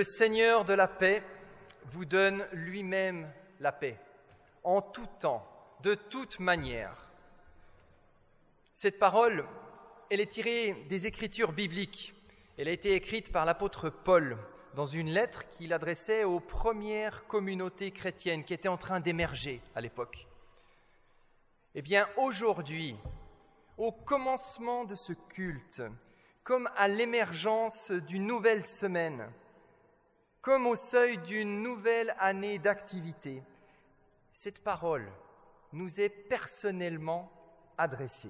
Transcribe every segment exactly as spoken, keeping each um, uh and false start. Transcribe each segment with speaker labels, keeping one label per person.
Speaker 1: Seigneur de la paix vous donne lui-même la paix, en tout temps, de toute manière. Cette parole, elle est tirée des Écritures bibliques. Elle a été écrite par l'apôtre Paul dans une lettre qu'il adressait aux premières communautés chrétiennes qui étaient en train d'émerger à l'époque. Eh bien, aujourd'hui, au commencement de ce culte, comme à l'émergence d'une nouvelle semaine, comme au seuil d'une nouvelle année d'activité, cette parole nous est personnellement adressée.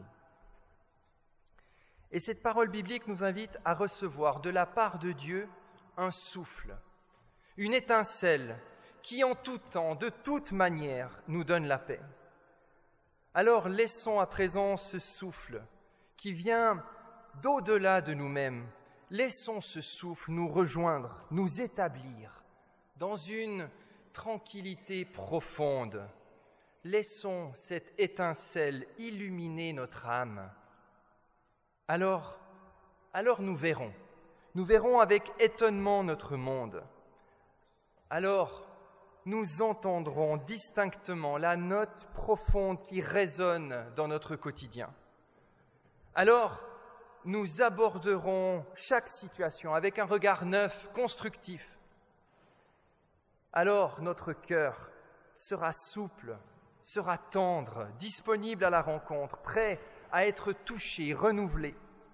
Speaker 1: Et cette parole biblique nous invite à recevoir de la part de Dieu un souffle, une étincelle qui en tout temps, de toute manière, nous donne la paix. Alors laissons à présent ce souffle qui vient d'au-delà de nous-mêmes. Laissons ce souffle nous rejoindre, nous établir dans une tranquillité profonde. Laissons cette étincelle illuminer notre âme. Alors, alors nous verrons, nous verrons avec étonnement notre monde. Alors, nous entendrons distinctement la note profonde qui résonne dans notre quotidien. Alors, nous aborderons chaque situation avec un regard neuf, constructif. Alors, notre cœur sera souple, sera tendre, disponible à la rencontre, prêt à être touché, renouvelé.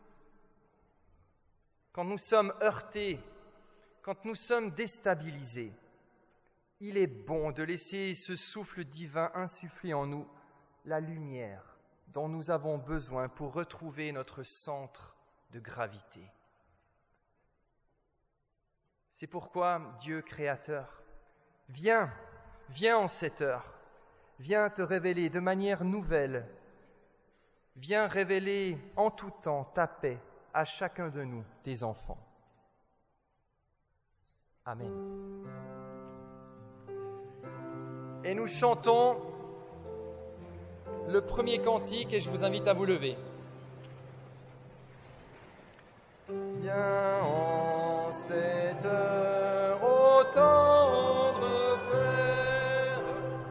Speaker 1: Quand nous sommes heurtés, quand nous sommes déstabilisés, il est bon de laisser ce souffle divin insuffler en nous la lumière dont nous avons besoin pour retrouver notre centre de gravité. C'est pourquoi Dieu créateur, viens, viens en cette heure, viens te révéler de manière nouvelle, viens révéler en tout temps ta paix à chacun de nous, tes enfants. Amen. Et nous chantons le premier cantique et je vous invite à vous lever. Viens en cette heure, ô tendre Père,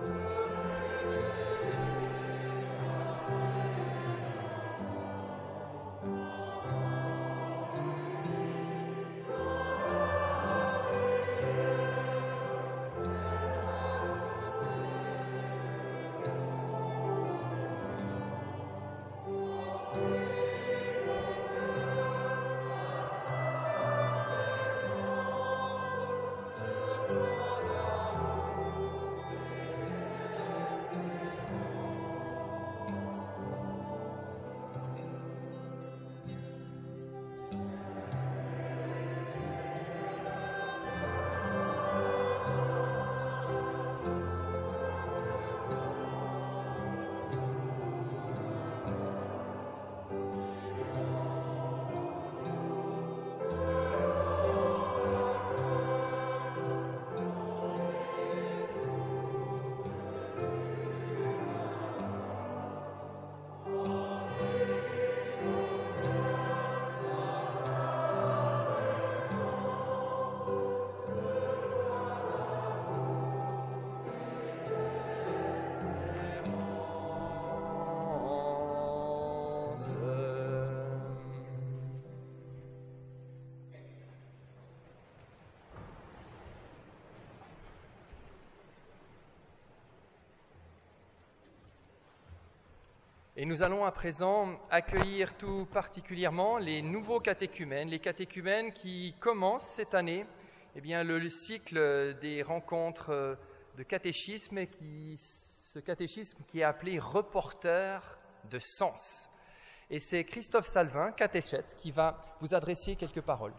Speaker 1: Et nous allons à présent accueillir tout particulièrement les nouveaux catéchumènes, les catéchumènes qui commencent cette année eh bien, le, le cycle des rencontres de catéchisme, et qui, ce catéchisme qui est appelé « reporter de sens ». Et c'est Christophe Salvin, catéchète, qui va vous adresser quelques paroles.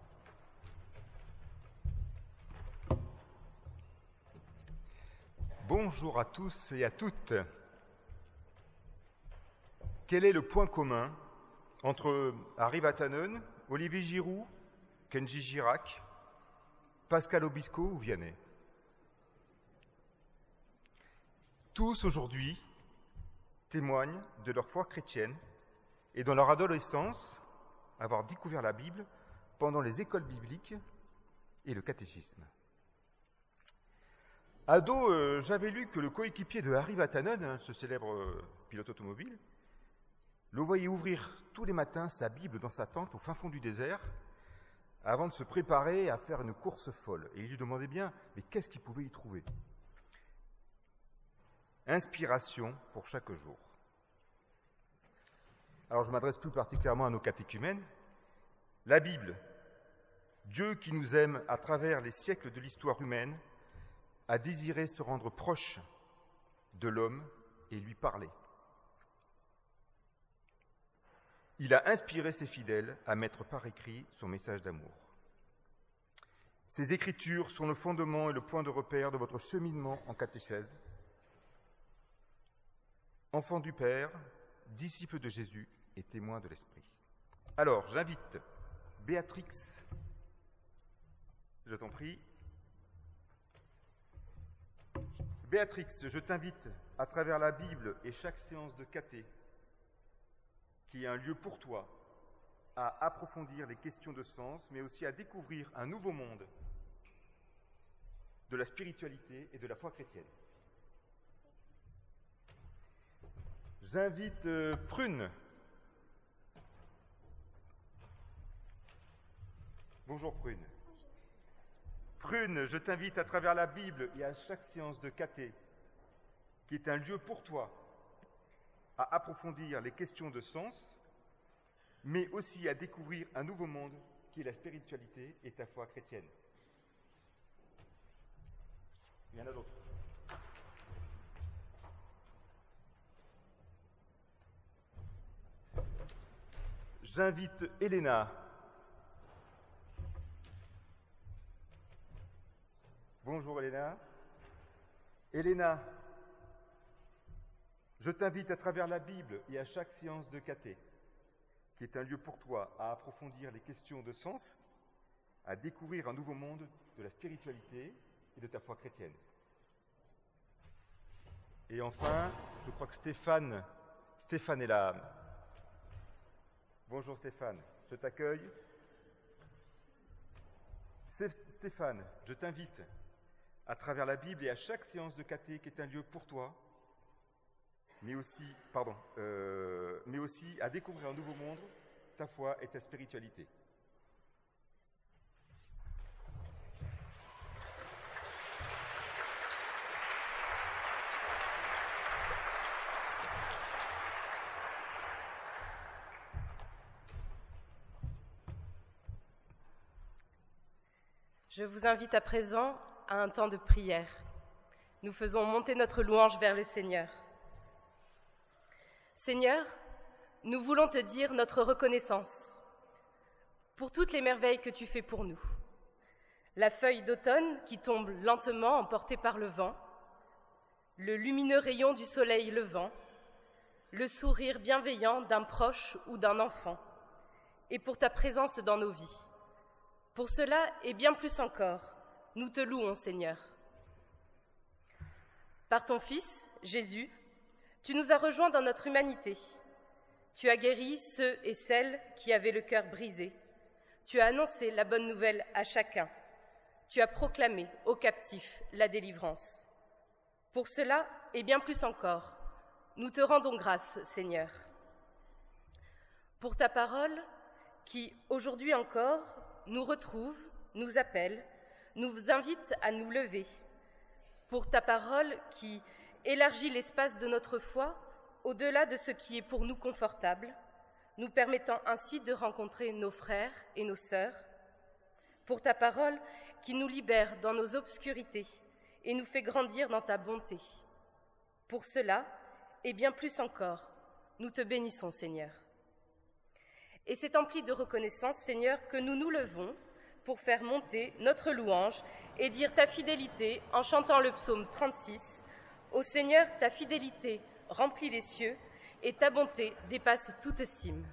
Speaker 2: Bonjour à tous et à toutes. Quel est le point commun entre Harry Vatanen, Olivier Giroud, Kenji Girac, Pascal Obispo ou Vianney? Tous aujourd'hui témoignent de leur foi chrétienne et dans leur adolescence avoir découvert la Bible pendant les écoles bibliques et le catéchisme. Ado, euh, j'avais lu que le coéquipier de Harry Vatanen, hein, ce célèbre euh, pilote automobile, le voyait ouvrir tous les matins sa Bible dans sa tente au fin fond du désert avant de se préparer à faire une course folle. Et il lui demandait bien, mais qu'est-ce qu'il pouvait y trouver? Inspiration pour chaque jour. Alors je m'adresse plus particulièrement à nos catéchumènes. La Bible, Dieu qui nous aime à travers les siècles de l'histoire humaine, a désiré se rendre proche de l'homme et lui parler. Il a inspiré ses fidèles à mettre par écrit son message d'amour. Ces écritures sont le fondement et le point de repère de votre cheminement en catéchèse. Enfants du Père, disciples de Jésus et témoins de l'Esprit. Alors, j'invite Béatrix, je t'en prie. Béatrix, je t'invite à travers la Bible et chaque séance de caté, qui est un lieu pour toi, à approfondir les questions de sens, mais aussi à découvrir un nouveau monde de la spiritualité et de la foi chrétienne. J'invite euh, Prune. Bonjour Prune. Prune, je t'invite à travers la Bible et à chaque séance de caté, qui est un lieu pour toi, à approfondir les questions de sens, mais aussi à découvrir un nouveau monde qui est la spiritualité et ta foi chrétienne. Il y en a d'autres. J'invite Elena. Bonjour Elena. Elena, je t'invite à travers la Bible et à chaque séance de caté, qui est un lieu pour toi à approfondir les questions de sens, à découvrir un nouveau monde de la spiritualité et de ta foi chrétienne. Et enfin, je crois que Stéphane, Stéphane est là. Bonjour Stéphane, je t'accueille. Stéphane, je t'invite à travers la Bible et à chaque séance de caté qui est un lieu pour toi, mais aussi, pardon, euh, mais aussi à découvrir un nouveau monde, ta foi et ta spiritualité.
Speaker 3: Je vous invite à présent à un temps de prière. Nous faisons monter notre louange vers le Seigneur. Seigneur, nous voulons te dire notre reconnaissance pour toutes les merveilles que tu fais pour nous. La feuille d'automne qui tombe lentement emportée par le vent, le lumineux rayon du soleil levant, le sourire bienveillant d'un proche ou d'un enfant, et pour ta présence dans nos vies. Pour cela et bien plus encore, nous te louons, Seigneur. Par ton Fils, Jésus, tu nous as rejoints dans notre humanité. Tu as guéri ceux et celles qui avaient le cœur brisé. Tu as annoncé la bonne nouvelle à chacun. Tu as proclamé aux captifs la délivrance. Pour cela et bien plus encore, nous te rendons grâce, Seigneur. Pour ta parole qui, aujourd'hui encore, nous retrouve, nous appelle, nous invite à nous lever. Pour ta parole qui élargit l'espace de notre foi au-delà de ce qui est pour nous confortable, nous permettant ainsi de rencontrer nos frères et nos sœurs. Pour ta parole qui nous libère dans nos obscurités et nous fait grandir dans ta bonté. Pour cela, et bien plus encore, nous te bénissons, Seigneur. Et c'est empli de reconnaissance, Seigneur, que nous nous levons pour faire monter notre louange et dire ta fidélité en chantant le psaume trente-six. Ô Seigneur, ta fidélité remplit les cieux et ta bonté dépasse toute cime.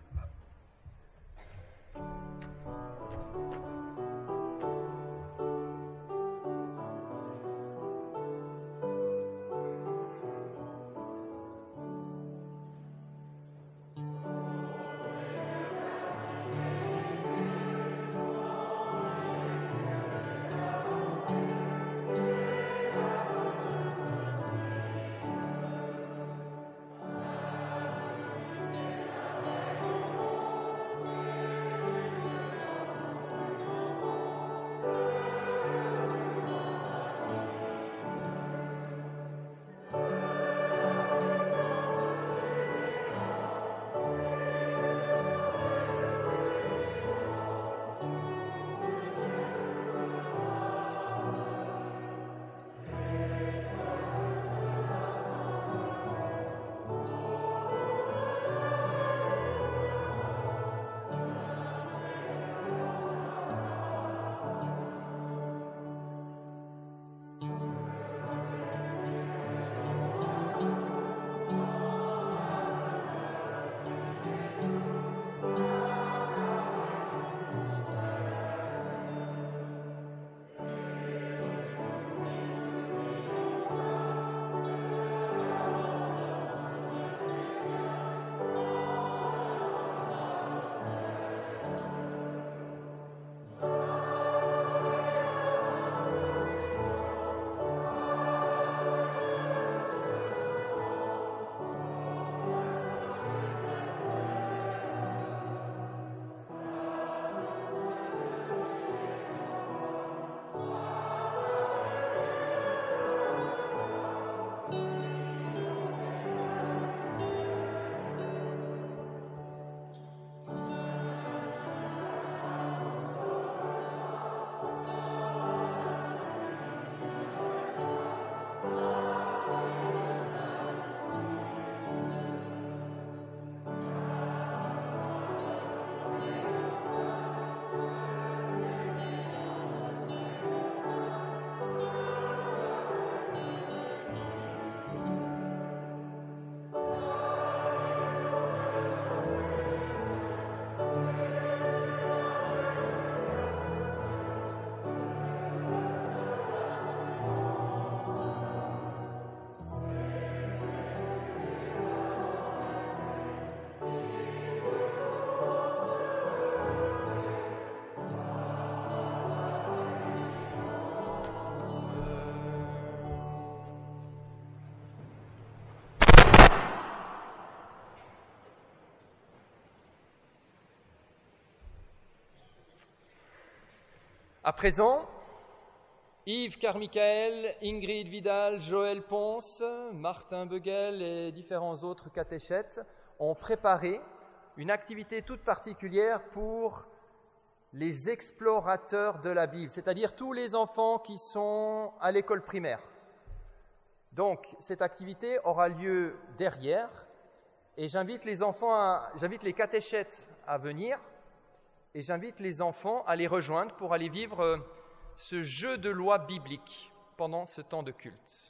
Speaker 1: À présent, Yves Carmichael, Ingrid Vidal, Joël Ponce, Martin Beguel et différents autres catéchètes ont préparé une activité toute particulière pour les explorateurs de la Bible, c'est-à-dire tous les enfants qui sont à l'école primaire. Donc, cette activité aura lieu derrière et j'invite les enfants, à, j'invite les catéchètes à venir et j'invite les enfants à les rejoindre pour aller vivre ce jeu de loi biblique pendant ce temps de culte.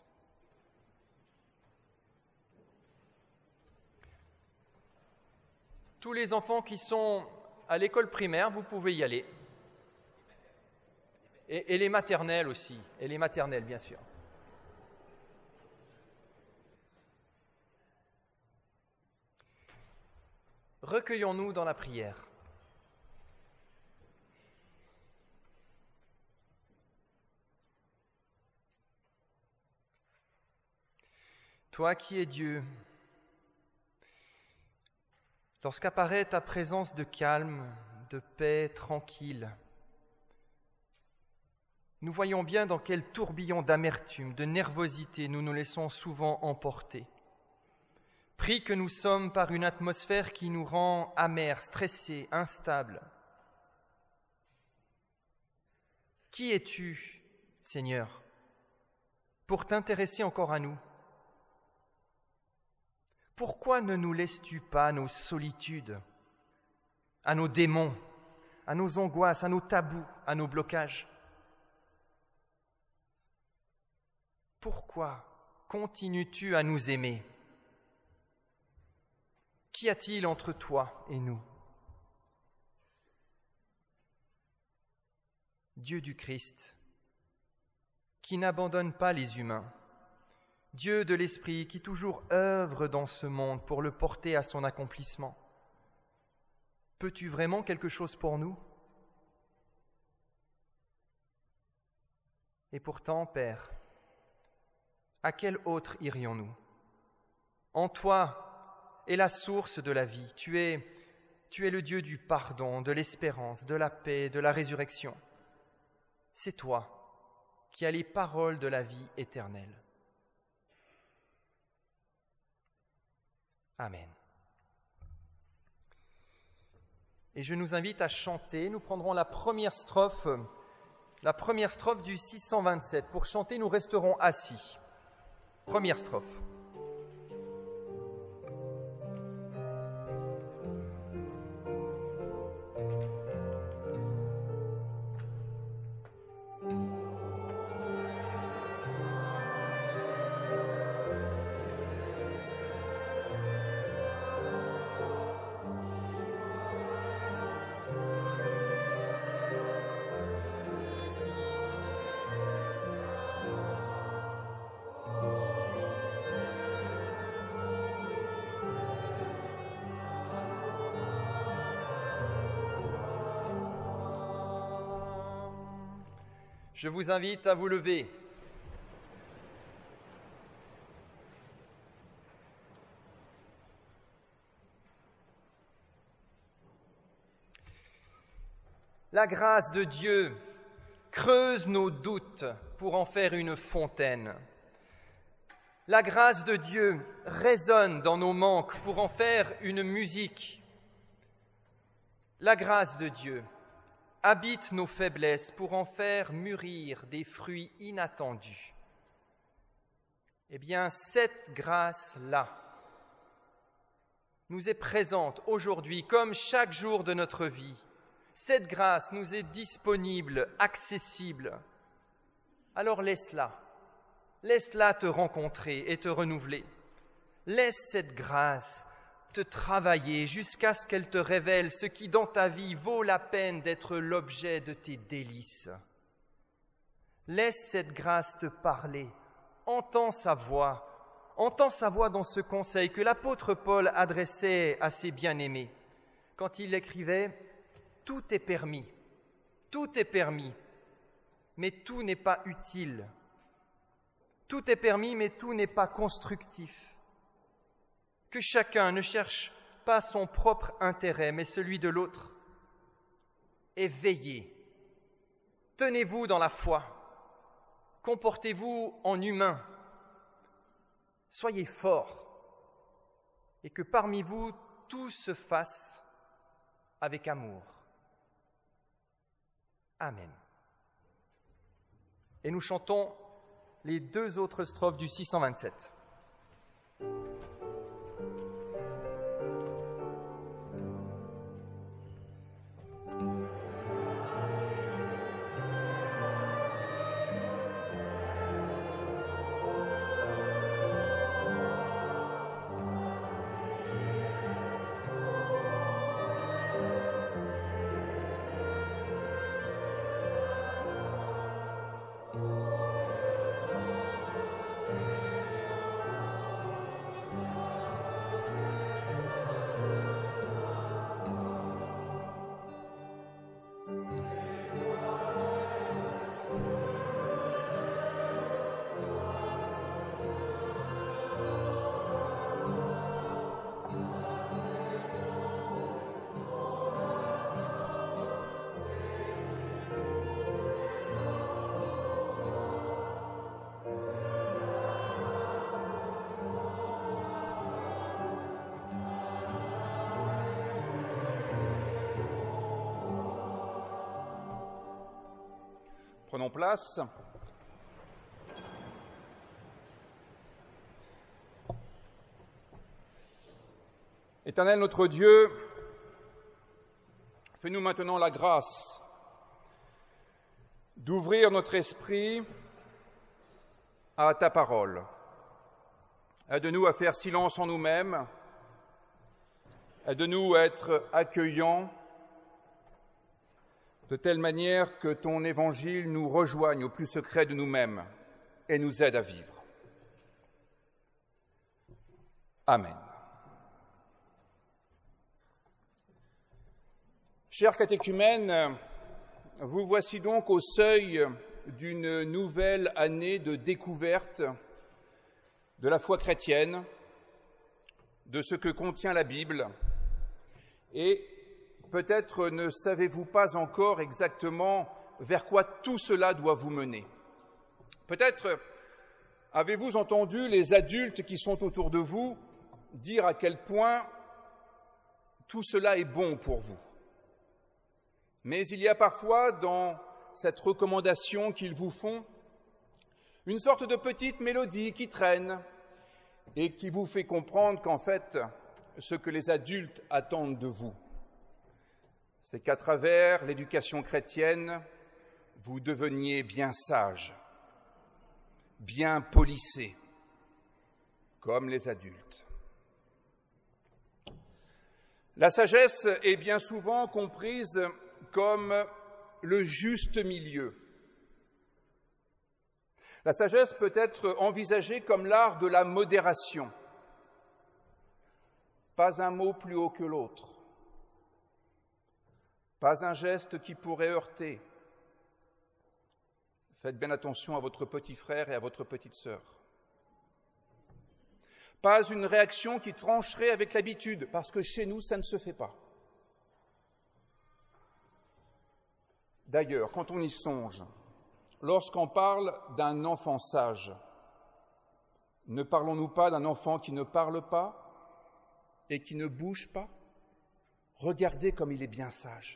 Speaker 1: Tous les enfants qui sont à l'école primaire, vous pouvez y aller. Et, et les maternelles aussi, et les maternelles bien sûr. Recueillons-nous dans la prière. Toi qui es Dieu, lorsqu'apparaît ta présence de calme, de paix tranquille, nous voyons bien dans quel tourbillon d'amertume, de nervosité nous nous laissons souvent emporter. Pris que nous sommes par une atmosphère qui nous rend amers, stressés, instables. Qui es-tu, Seigneur, pour t'intéresser encore à nous ? Pourquoi ne nous laisses-tu pas nos solitudes, à nos démons, à nos angoisses, à nos tabous, à nos blocages ? Pourquoi continues-tu à nous aimer ? Qu'y a-t-il entre toi et nous ? Dieu du Christ, qui n'abandonne pas les humains, Dieu de l'Esprit qui toujours œuvre dans ce monde pour le porter à son accomplissement. Peux-tu vraiment quelque chose pour nous ? Et pourtant, Père, à quel autre irions-nous ? En toi est la source de la vie. Tu es, tu es le Dieu du pardon, de l'espérance, de la paix, de la résurrection. C'est toi qui as les paroles de la vie éternelle. Amen. Et je nous invite à chanter. Nous prendrons la première strophe, la première strophe du six cent vingt-sept. Pour chanter, nous resterons assis. Première strophe. Je vous invite à vous lever. La grâce de Dieu creuse nos doutes pour en faire une fontaine. La grâce de Dieu résonne dans nos manques pour en faire une musique. La grâce de Dieu habite nos faiblesses pour en faire mûrir des fruits inattendus. Eh bien, cette grâce-là nous est présente aujourd'hui comme chaque jour de notre vie. Cette grâce nous est disponible, accessible. Alors laisse-la, laisse-la te rencontrer et te renouveler. Laisse cette grâce te travailler jusqu'à ce qu'elle te révèle ce qui dans ta vie vaut la peine d'être l'objet de tes délices. Laisse cette grâce te parler, entends sa voix, entends sa voix dans ce conseil que l'apôtre Paul adressait à ses bien-aimés quand il écrivait « Tout est permis, tout est permis, mais tout n'est pas utile. Tout est permis, mais tout n'est pas constructif. » Que chacun ne cherche pas son propre intérêt, mais celui de l'autre. Et veillez, tenez-vous dans la foi, comportez-vous en humain, soyez forts, et que parmi vous tout se fasse avec amour. Amen. Et nous chantons les deux autres strophes du six cent vingt-sept.
Speaker 4: Prenons place. Éternel notre Dieu, fais-nous maintenant la grâce d'ouvrir notre esprit à ta parole. Aide-nous à faire silence en nous-mêmes. Aide-nous à être accueillants de telle manière que ton évangile nous rejoigne au plus secret de nous-mêmes et nous aide à vivre. Amen. Chers catéchumènes, vous voici donc au seuil d'une nouvelle année de découverte de la foi chrétienne, de ce que contient la Bible, et peut-être ne savez-vous pas encore exactement vers quoi tout cela doit vous mener. Peut-être avez-vous entendu les adultes qui sont autour de vous dire à quel point tout cela est bon pour vous. Mais il y a parfois dans cette recommandation qu'ils vous font une sorte de petite mélodie qui traîne et qui vous fait comprendre qu'en fait, ce que les adultes attendent de vous, c'est qu'à travers l'éducation chrétienne, vous deveniez bien sage, bien polissé, comme les adultes. La sagesse est bien souvent comprise comme le juste milieu. La sagesse peut être envisagée comme l'art de la modération. Pas un mot plus haut que l'autre. Pas un geste qui pourrait heurter. Faites bien attention à votre petit frère et à votre petite sœur. Pas une réaction qui trancherait avec l'habitude, parce que chez nous, ça ne se fait pas. D'ailleurs, quand on y songe, lorsqu'on parle d'un enfant sage, ne parlons-nous pas d'un enfant qui ne parle pas et qui ne bouge pas? Regardez comme il est bien sage.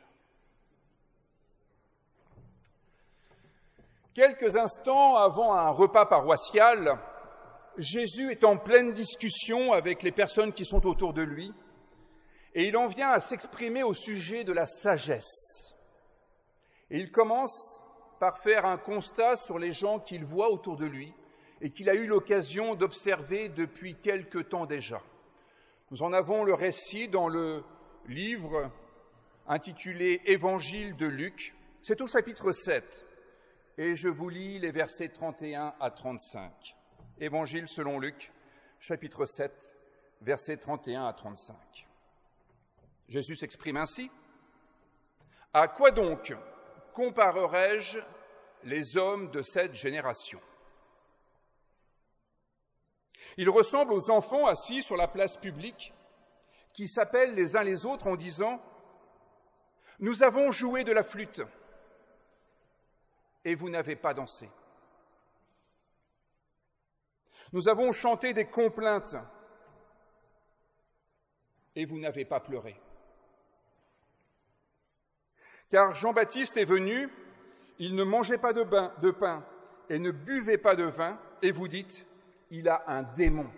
Speaker 4: Quelques instants avant un repas paroissial, Jésus est en pleine discussion avec les personnes qui sont autour de lui et il en vient à s'exprimer au sujet de la sagesse. Et il commence par faire un constat sur les gens qu'il voit autour de lui et qu'il a eu l'occasion d'observer depuis quelque temps déjà. Nous en avons le récit dans le livre intitulé « Évangile de Luc ». C'est au chapitre sept. Et je vous lis les versets trente et un à trente-cinq. Évangile selon Luc, chapitre sept, versets trente et un à trente-cinq. Jésus s'exprime ainsi. « À quoi donc comparerai-je les hommes de cette génération ? Ils ressemblent aux enfants assis sur la place publique qui s'appellent les uns les autres en disant « Nous avons joué de la flûte ». et vous n'avez pas dansé. Nous avons chanté des complaintes, et vous n'avez pas pleuré. Car Jean-Baptiste est venu, il ne mangeait pas de, bain, de pain et ne buvait pas de vin, et vous dites, il a un démon.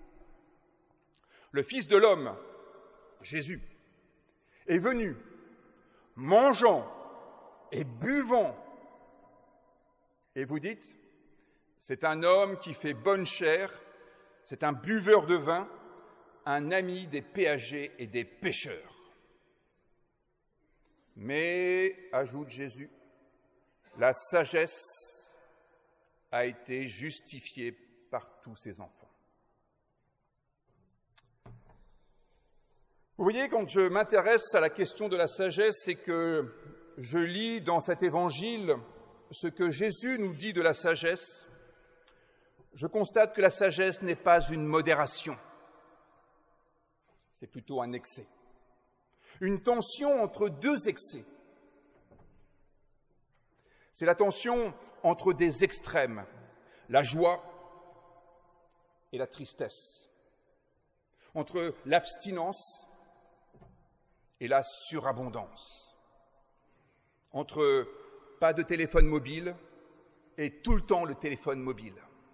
Speaker 4: Le Fils de l'homme, Jésus, est venu, mangeant et buvant, et vous dites, c'est un homme qui fait bonne chère, c'est un buveur de vin, un ami des péagers et des pêcheurs. Mais, ajoute Jésus, la sagesse a été justifiée par tous ses enfants. Vous voyez, quand je m'intéresse à la question de la sagesse et que je lis dans cet évangile ce que Jésus nous dit de la sagesse, je constate que la sagesse n'est pas une modération, c'est plutôt un excès. Une tension entre deux excès. C'est la tension entre des extrêmes, la joie et la tristesse, entre l'abstinence et la surabondance, entre pas de téléphone mobile et tout le temps le téléphone mobile.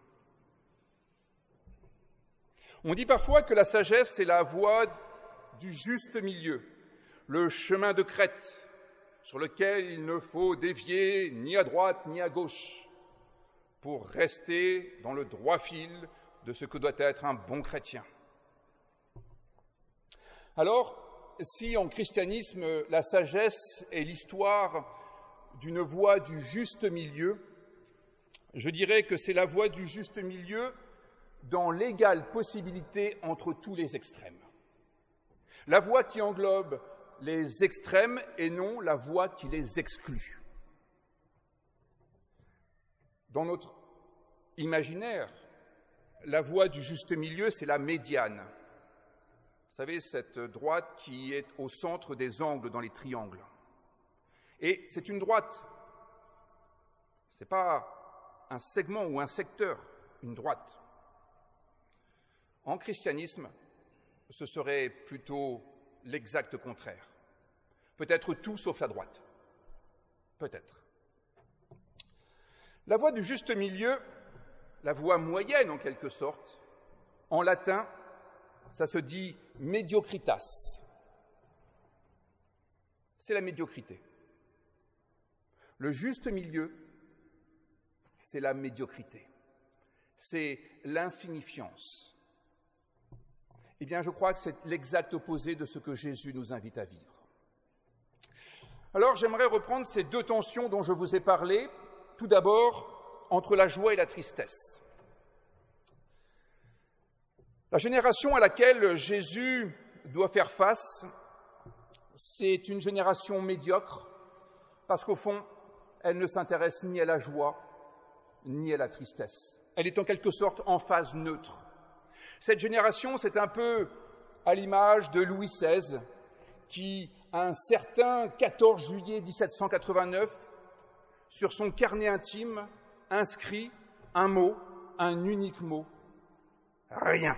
Speaker 4: On dit parfois que la sagesse est la voie du juste milieu, le chemin de crête sur lequel il ne faut dévier ni à droite ni à gauche pour rester dans le droit fil de ce que doit être un bon chrétien. Alors, si en christianisme la sagesse est l'histoire d'une voie du juste milieu, je dirais que c'est la voie du juste milieu dans l'égale possibilité entre tous les extrêmes. La voie qui englobe les extrêmes et non la voie qui les exclut. Dans notre imaginaire, la voie du juste milieu, c'est la médiane. Vous savez, cette droite qui est au centre des angles dans les triangles. Et c'est une droite. Ce n'est pas un segment ou un secteur, une droite. En christianisme, ce serait plutôt l'exact contraire. Peut-être tout sauf la droite. Peut-être. La voie du juste milieu, la voie moyenne en quelque sorte, en latin, ça se dit mediocritas. C'est la médiocrité. Le juste milieu, c'est la médiocrité. C'est l'insignifiance. Eh bien, je crois que c'est l'exact opposé de ce que Jésus nous invite à vivre. Alors, j'aimerais reprendre ces deux tensions dont je vous ai parlé. Tout d'abord, entre la joie et la tristesse. La génération à laquelle Jésus doit faire face, c'est une génération médiocre, parce qu'au fond, elle ne s'intéresse ni à la joie, ni à la tristesse. Elle est en quelque sorte en phase neutre. Cette génération, c'est un peu à l'image de Louis seize, qui, un certain quatorze juillet dix-sept cent quatre-vingt-neuf, sur son carnet intime, inscrit un mot, un unique mot, rien.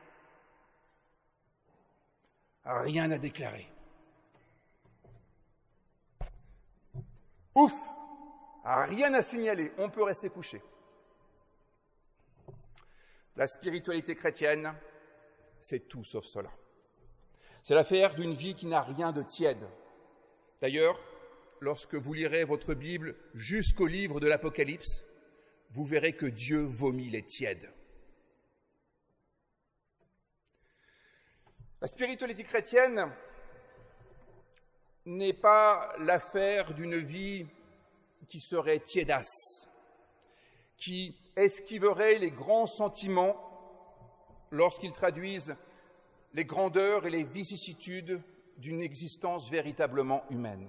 Speaker 4: Rien à déclarer. Ouf, rien à signaler, on peut rester couché. La spiritualité chrétienne, c'est tout sauf cela. C'est l'affaire d'une vie qui n'a rien de tiède. D'ailleurs, lorsque vous lirez votre Bible jusqu'au livre de l'Apocalypse, vous verrez que Dieu vomit les tièdes. La spiritualité chrétienne n'est pas l'affaire d'une vie qui serait tiédasse, qui esquiverait les grands sentiments lorsqu'ils traduisent les grandeurs et les vicissitudes d'une existence véritablement humaine.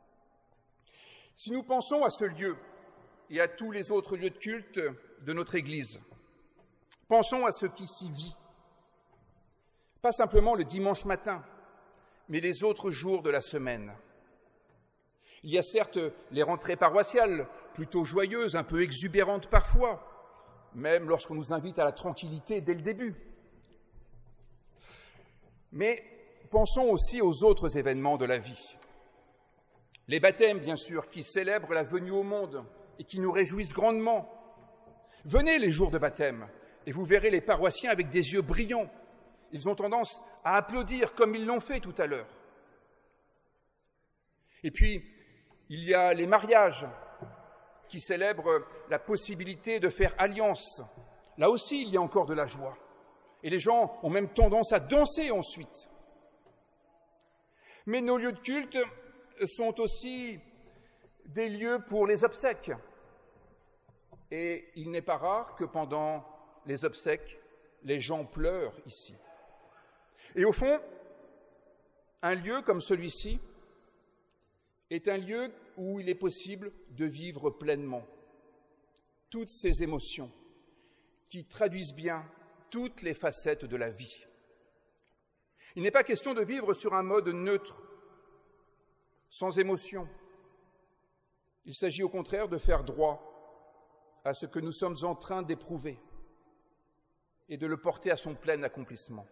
Speaker 4: Si nous pensons à ce lieu et à tous les autres lieux de culte de notre Église, pensons à ce qui s'y vit, pas simplement le dimanche matin, mais les autres jours de la semaine. Il y a certes les rentrées paroissiales plutôt joyeuse, un peu exubérante parfois, même lorsqu'on nous invite à la tranquillité dès le début. Mais pensons aussi aux autres événements de la vie. Les baptêmes, bien sûr, qui célèbrent la venue au monde et qui nous réjouissent grandement. Venez les jours de baptême et vous verrez les paroissiens avec des yeux brillants. Ils ont tendance à applaudir comme ils l'ont fait tout à l'heure. Et puis, il y a les mariages qui célèbrent la possibilité de faire alliance. Là aussi, il y a encore de la joie. Et les gens ont même tendance à danser ensuite. Mais nos lieux de culte sont aussi des lieux pour les obsèques. Et il n'est pas rare que pendant les obsèques, les gens pleurent ici. Et au fond, un lieu comme celui-ci est un lieu où il est possible de vivre pleinement toutes ces émotions qui traduisent bien toutes les facettes de la vie. Il n'est pas question de vivre sur un mode neutre, sans émotion. Il s'agit au contraire de faire droit à ce que nous sommes en train d'éprouver et de le porter à son plein accomplissement.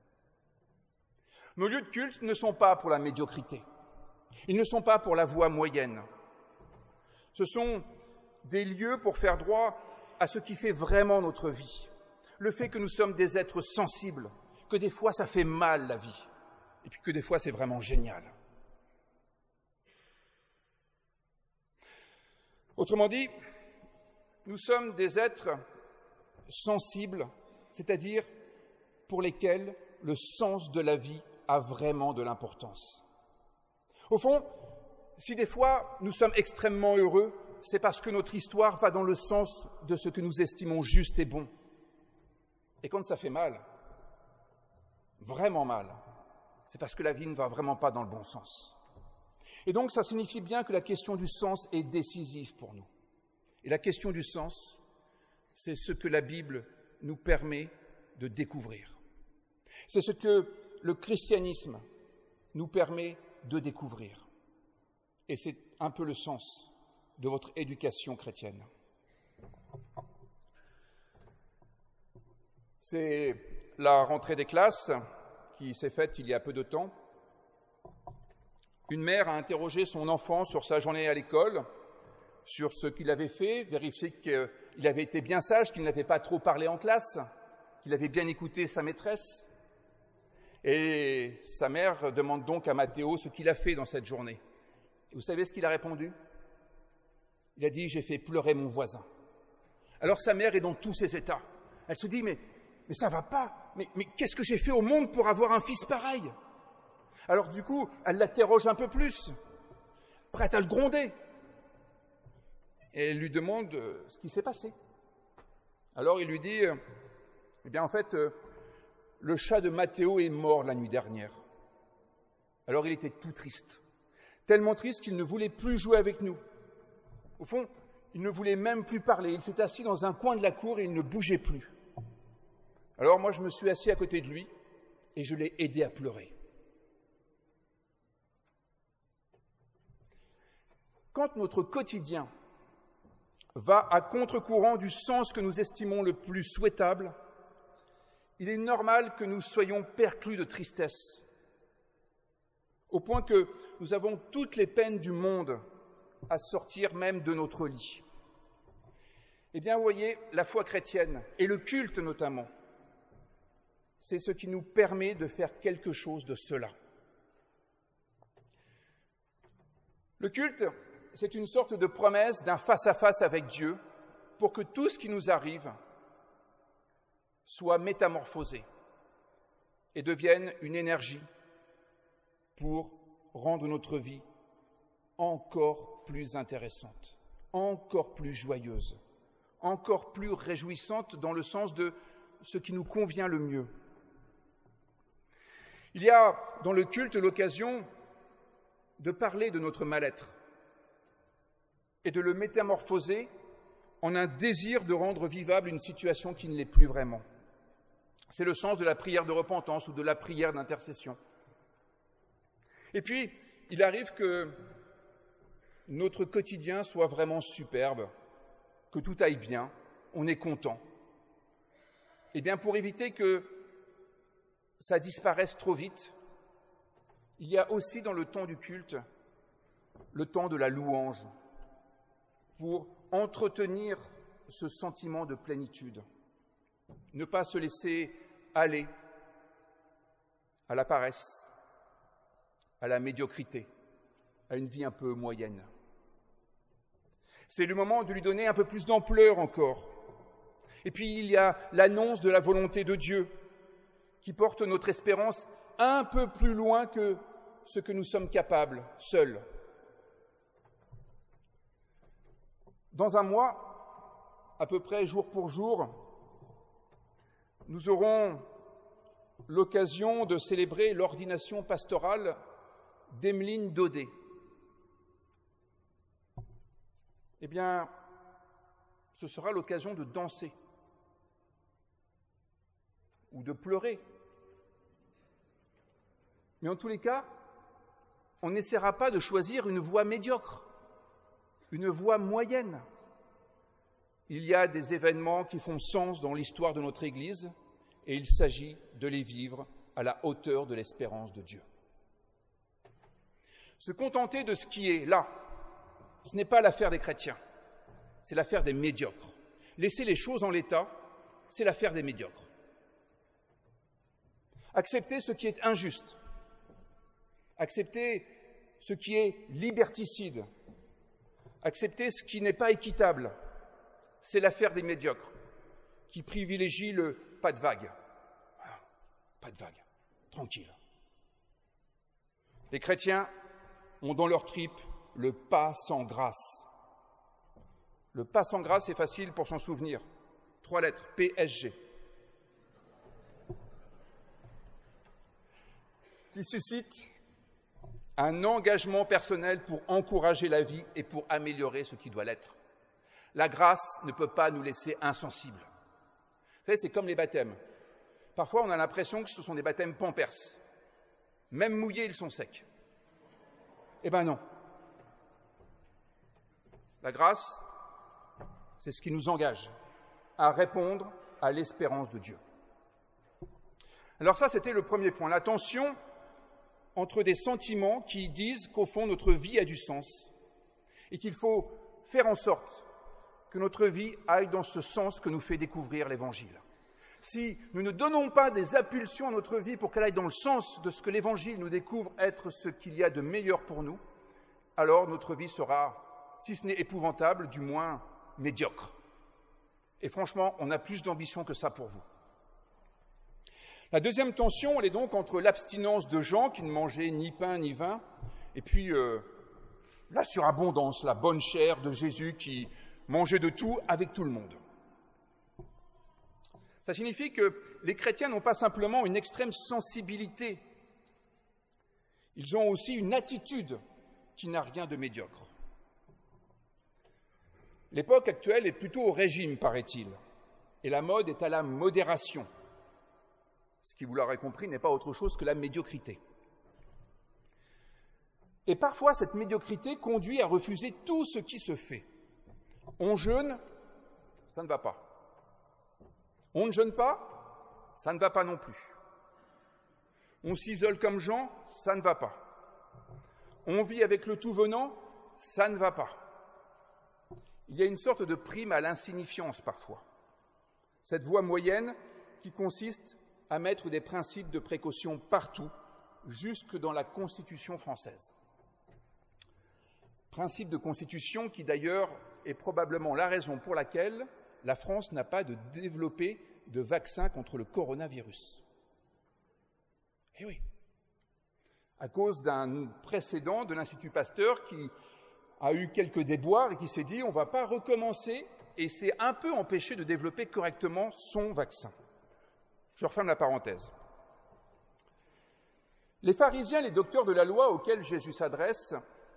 Speaker 4: Nos lieux de culte ne sont pas pour la médiocrité, ils ne sont pas pour la voie moyenne. Ce sont des lieux pour faire droit à ce qui fait vraiment notre vie, le fait que nous sommes des êtres sensibles, que des fois ça fait mal la vie, et puis que des fois c'est vraiment génial. Autrement dit, nous sommes des êtres sensibles, c'est-à-dire pour lesquels le sens de la vie a vraiment de l'importance. Au fond, si des fois nous sommes extrêmement heureux, c'est parce que notre histoire va dans le sens de ce que nous estimons juste et bon. Et quand ça fait mal, vraiment mal, c'est parce que la vie ne va vraiment pas dans le bon sens. Et donc ça signifie bien que la question du sens est décisive pour nous. Et la question du sens, c'est ce que la Bible nous permet de découvrir. C'est ce que le christianisme nous permet de découvrir. Et c'est un peu le sens de votre éducation chrétienne. C'est la rentrée des classes qui s'est faite il y a peu de temps. Une mère a interrogé son enfant sur sa journée à l'école, sur ce qu'il avait fait, vérifié qu'il avait été bien sage, qu'il n'avait pas trop parlé en classe, qu'il avait bien écouté sa maîtresse. Et sa mère demande donc à Mathéo ce qu'il a fait dans cette journée. Et vous savez ce qu'il a répondu ? Il a dit « J'ai fait pleurer mon voisin ». Alors sa mère est dans tous ses états. Elle se dit « Mais, mais ça va pas, mais, mais qu'est-ce que j'ai fait au monde pour avoir un fils pareil ?» Alors du coup, elle l'interroge un peu plus, prête à le gronder. Et elle lui demande ce qui s'est passé. Alors il lui dit « Eh bien en fait, le chat de Mathéo est mort la nuit dernière. » Alors il était tout triste, tellement triste qu'il ne voulait plus jouer avec nous. Au fond, il ne voulait même plus parler. Il s'est assis dans un coin de la cour et il ne bougeait plus. Alors moi, je me suis assis à côté de lui et je l'ai aidé à pleurer. Quand notre quotidien va à contre-courant du sens que nous estimons le plus souhaitable, il est normal que nous soyons perclus de tristesse, au point que nous avons toutes les peines du monde à sortir même de notre lit. Eh bien, vous voyez, la foi chrétienne, et le culte notamment, c'est ce qui nous permet de faire quelque chose de cela. Le culte, c'est une sorte de promesse d'un face-à-face avec Dieu pour que tout ce qui nous arrive soit métamorphosé et devienne une énergie pour rendre notre vie encore plus intéressante, encore plus joyeuse, encore plus réjouissante dans le sens de ce qui nous convient le mieux. Il y a dans le culte l'occasion de parler de notre mal-être et de le métamorphoser en un désir de rendre vivable une situation qui ne l'est plus vraiment. C'est le sens de la prière de repentance ou de la prière d'intercession. Et puis, il arrive que notre quotidien soit vraiment superbe, que tout aille bien, on est content. Eh bien, pour éviter que ça disparaisse trop vite, il y a aussi dans le temps du culte le temps de la louange, pour entretenir ce sentiment de plénitude, ne pas se laisser aller à la paresse, à la médiocrité, à une vie un peu moyenne. C'est le moment de lui donner un peu plus d'ampleur encore. Et puis il y a l'annonce de la volonté de Dieu qui porte notre espérance un peu plus loin que ce que nous sommes capables, seuls. Dans un mois, à peu près jour pour jour, nous aurons l'occasion de célébrer l'ordination pastorale d'Emeline Daudet. Eh bien, ce sera l'occasion de danser ou de pleurer. Mais en tous les cas, on n'essaiera pas de choisir une voie médiocre, une voie moyenne. Il y a des événements qui font sens dans l'histoire de notre Église et il s'agit de les vivre à la hauteur de l'espérance de Dieu. Se contenter de ce qui est là, ce n'est pas l'affaire des chrétiens, c'est l'affaire des médiocres. Laisser les choses en l'état, c'est l'affaire des médiocres. Accepter ce qui est injuste, accepter ce qui est liberticide, accepter ce qui n'est pas équitable, c'est l'affaire des médiocres qui privilégient le pas de vague. Ah, pas de vague, tranquille. Les chrétiens ont dans leur tripes le pas sans grâce. Le pas sans grâce, c'est facile pour s'en souvenir. Trois lettres, P S G. Qui suscite un engagement personnel pour encourager la vie et pour améliorer ce qui doit l'être. La grâce ne peut pas nous laisser insensibles. Vous savez, c'est comme les baptêmes. Parfois, on a l'impression que ce sont des baptêmes pampers. Même mouillés, ils sont secs. Eh bien non. La grâce, c'est ce qui nous engage à répondre à l'espérance de Dieu. Alors ça, c'était le premier point, la tension entre des sentiments qui disent qu'au fond, notre vie a du sens et qu'il faut faire en sorte que notre vie aille dans ce sens que nous fait découvrir l'Évangile. Si nous ne donnons pas des impulsions à notre vie pour qu'elle aille dans le sens de ce que l'Évangile nous découvre être ce qu'il y a de meilleur pour nous, alors notre vie sera, si ce n'est épouvantable, du moins médiocre. Et franchement, on a plus d'ambition que ça pour vous. La deuxième tension, elle est donc entre l'abstinence de Jean, qui ne mangeait ni pain ni vin, et puis euh, la surabondance, la bonne chair de Jésus qui mangeait de tout avec tout le monde. Ça signifie que les chrétiens n'ont pas simplement une extrême sensibilité, ils ont aussi une attitude qui n'a rien de médiocre. L'époque actuelle est plutôt au régime, paraît-il, et la mode est à la modération. Ce qui, vous l'aurez compris, n'est pas autre chose que la médiocrité. Et parfois, cette médiocrité conduit à refuser tout ce qui se fait. On jeûne, ça ne va pas. On ne jeûne pas, ça ne va pas non plus. On s'isole comme Jean, ça ne va pas. On vit avec le tout venant, ça ne va pas. Il y a une sorte de prime à l'insignifiance parfois. Cette voie moyenne qui consiste à mettre des principes de précaution partout, jusque dans la Constitution française. Principe de Constitution qui d'ailleurs est probablement la raison pour laquelle la France n'a pas de développé de vaccin contre le coronavirus. Eh oui, à cause d'un précédent de l'Institut Pasteur qui a eu quelques déboires et qui s'est dit on ne va pas recommencer et s'est un peu empêché de développer correctement son vaccin. Je referme la parenthèse. Les pharisiens, les docteurs de la loi auxquels Jésus s'adresse,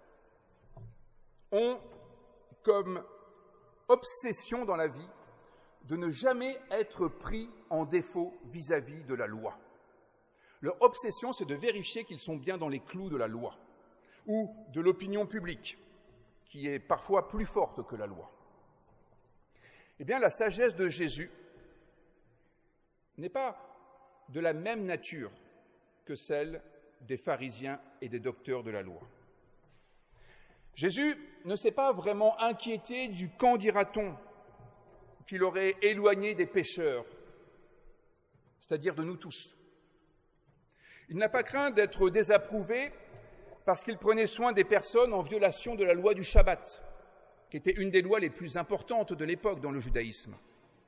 Speaker 4: ont comme obsession dans la vie de ne jamais être pris en défaut vis-à-vis de la loi. Leur obsession, c'est de vérifier qu'ils sont bien dans les clous de la loi ou de l'opinion publique, qui est parfois plus forte que la loi. Eh bien, la sagesse de Jésus n'est pas de la même nature que celle des pharisiens et des docteurs de la loi. Jésus ne s'est pas vraiment inquiété du qu'en dira-t-on qu'il aurait éloigné des pécheurs, c'est-à-dire de nous tous. Il n'a pas craint d'être désapprouvé parce qu'il prenait soin des personnes en violation de la loi du Shabbat, qui était une des lois les plus importantes de l'époque dans le judaïsme.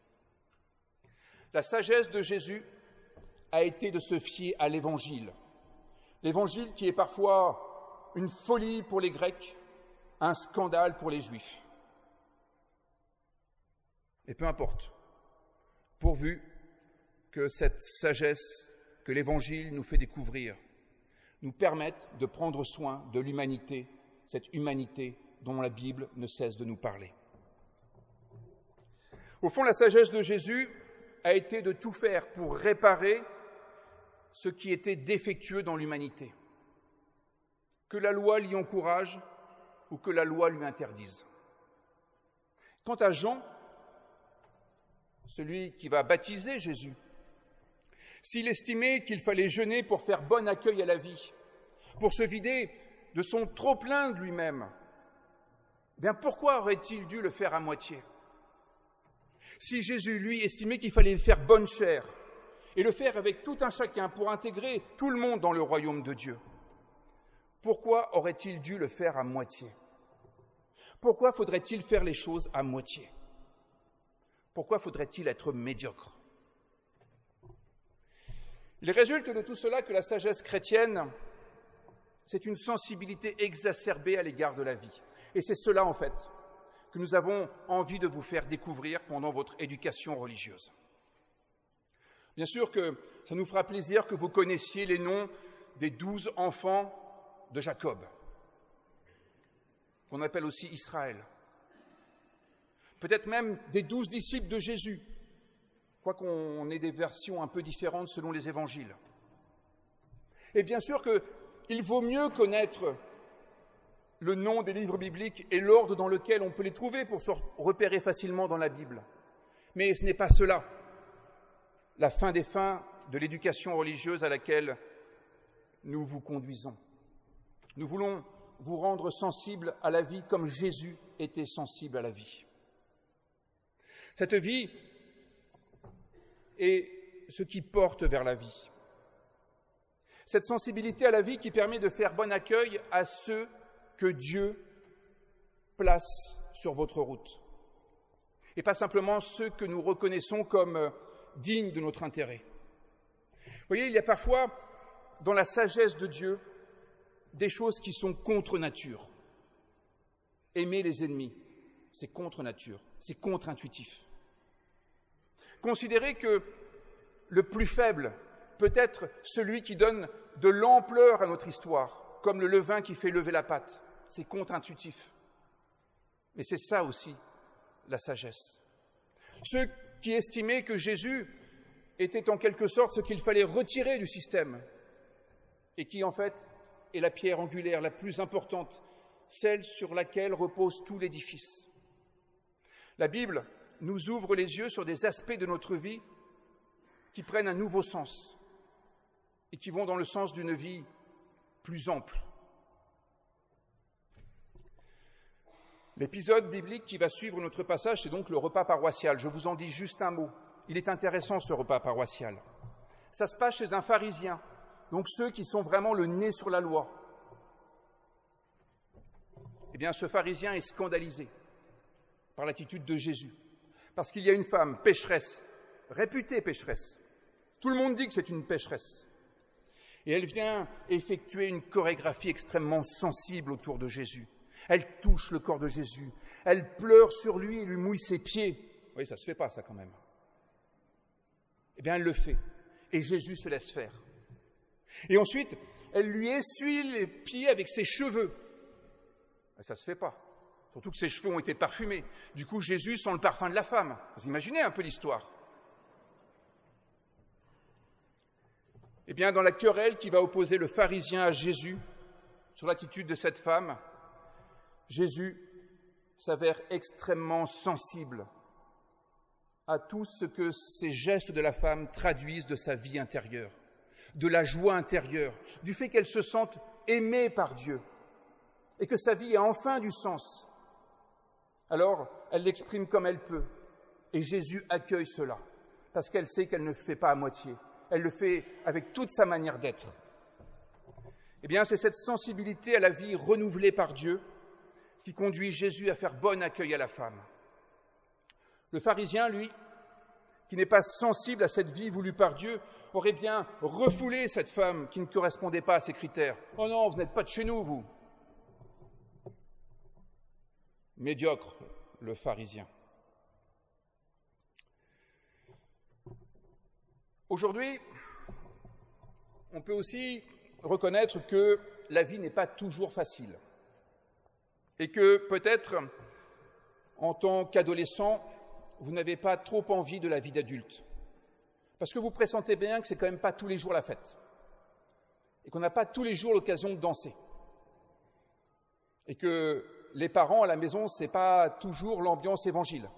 Speaker 4: La sagesse de Jésus a été de se fier à l'Évangile. L'Évangile qui est parfois une folie pour les Grecs, un scandale pour les Juifs. Et peu importe, pourvu que cette sagesse que l'Évangile nous fait découvrir nous permette de prendre soin de l'humanité, cette humanité dont la Bible ne cesse de nous parler. Au fond, la sagesse de Jésus a été de tout faire pour réparer ce qui était défectueux dans l'humanité, que la loi l'y encourage ou que la loi lui interdise. Quant à Jean, celui qui va baptiser Jésus, s'il estimait qu'il fallait jeûner pour faire bon accueil à la vie, pour se vider de son trop-plein de lui-même, eh bien pourquoi aurait-il dû le faire à moitié? Si Jésus, lui, estimait qu'il fallait faire bonne chère et le faire avec tout un chacun pour intégrer tout le monde dans le royaume de Dieu, pourquoi aurait-il dû le faire à moitié? Pourquoi faudrait-il faire les choses à moitié? Pourquoi faudrait-il être médiocre? Il résulte de tout cela que la sagesse chrétienne, c'est une sensibilité exacerbée à l'égard de la vie. Et c'est cela, en fait, que nous avons envie de vous faire découvrir pendant votre éducation religieuse. Bien sûr que ça nous fera plaisir que vous connaissiez les noms des douze enfants de Jacob, qu'on appelle aussi Israël. Peut-être même des douze disciples de Jésus, quoiqu'on ait des versions un peu différentes selon les évangiles. Et bien sûr qu'il vaut mieux connaître le nom des livres bibliques et l'ordre dans lequel on peut les trouver pour se repérer facilement dans la Bible. Mais ce n'est pas cela, la fin des fins de l'éducation religieuse à laquelle nous vous conduisons. Nous voulons vous rendre sensibles à la vie comme Jésus était sensible à la vie. Cette vie est ce qui porte vers la vie. Cette sensibilité à la vie qui permet de faire bon accueil à ceux que Dieu place sur votre route. Et pas simplement ceux que nous reconnaissons comme dignes de notre intérêt. Vous voyez, il y a parfois, dans la sagesse de Dieu, des choses qui sont contre nature. Aimer les ennemis, c'est contre nature, c'est contre-intuitif. Considérer que le plus faible peut être celui qui donne de l'ampleur à notre histoire, comme le levain qui fait lever la pâte, c'est contre-intuitif. Mais c'est ça aussi, la sagesse. Ceux qui estimaient que Jésus était en quelque sorte ce qu'il fallait retirer du système, et qui en fait est la pierre angulaire la plus importante, celle sur laquelle repose tout l'édifice. La Bible nous ouvre les yeux sur des aspects de notre vie qui prennent un nouveau sens et qui vont dans le sens d'une vie plus ample. L'épisode biblique qui va suivre notre passage, c'est donc le repas paroissial. Je vous en dis juste un mot. Il est intéressant, ce repas paroissial. Ça se passe chez un pharisien, donc ceux qui sont vraiment le nez sur la loi. Eh bien, ce pharisien est scandalisé par l'attitude de Jésus, parce qu'il y a une femme pécheresse, réputée pécheresse. Tout le monde dit que c'est une pécheresse. Et elle vient effectuer une chorégraphie extrêmement sensible autour de Jésus. Elle touche le corps de Jésus, elle pleure sur lui et lui mouille ses pieds. Oui, ça ne se fait pas, ça, quand même. Eh bien, elle le fait, et Jésus se laisse faire. Et ensuite, elle lui essuie les pieds avec ses cheveux. Ça ne se fait pas, surtout que ses cheveux ont été parfumés. Du coup, Jésus sent le parfum de la femme. Vous imaginez un peu l'histoire. Eh bien, dans la querelle qui va opposer le pharisien à Jésus sur l'attitude de cette femme, Jésus s'avère extrêmement sensible à tout ce que ces gestes de la femme traduisent de sa vie intérieure, de la joie intérieure, du fait qu'elle se sente aimée par Dieu et que sa vie a enfin du sens. Alors, elle l'exprime comme elle peut et Jésus accueille cela parce qu'elle sait qu'elle ne le fait pas à moitié, elle le fait avec toute sa manière d'être. Eh bien, c'est cette sensibilité à la vie renouvelée par Dieu qui conduit Jésus à faire bon accueil à la femme. Le pharisien, lui, qui n'est pas sensible à cette vie voulue par Dieu, aurait bien refoulé cette femme qui ne correspondait pas à ses critères. « Oh non, vous n'êtes pas de chez nous, vous !» Médiocre, le pharisien. Aujourd'hui, on peut aussi reconnaître que la vie n'est pas toujours facile et que peut-être, en tant qu'adolescent, vous n'avez pas trop envie de la vie d'adulte parce que vous pressentez bien que c'est quand même pas tous les jours la fête et qu'on n'a pas tous les jours l'occasion de danser et que les parents à la maison, c'est pas toujours l'ambiance évangile.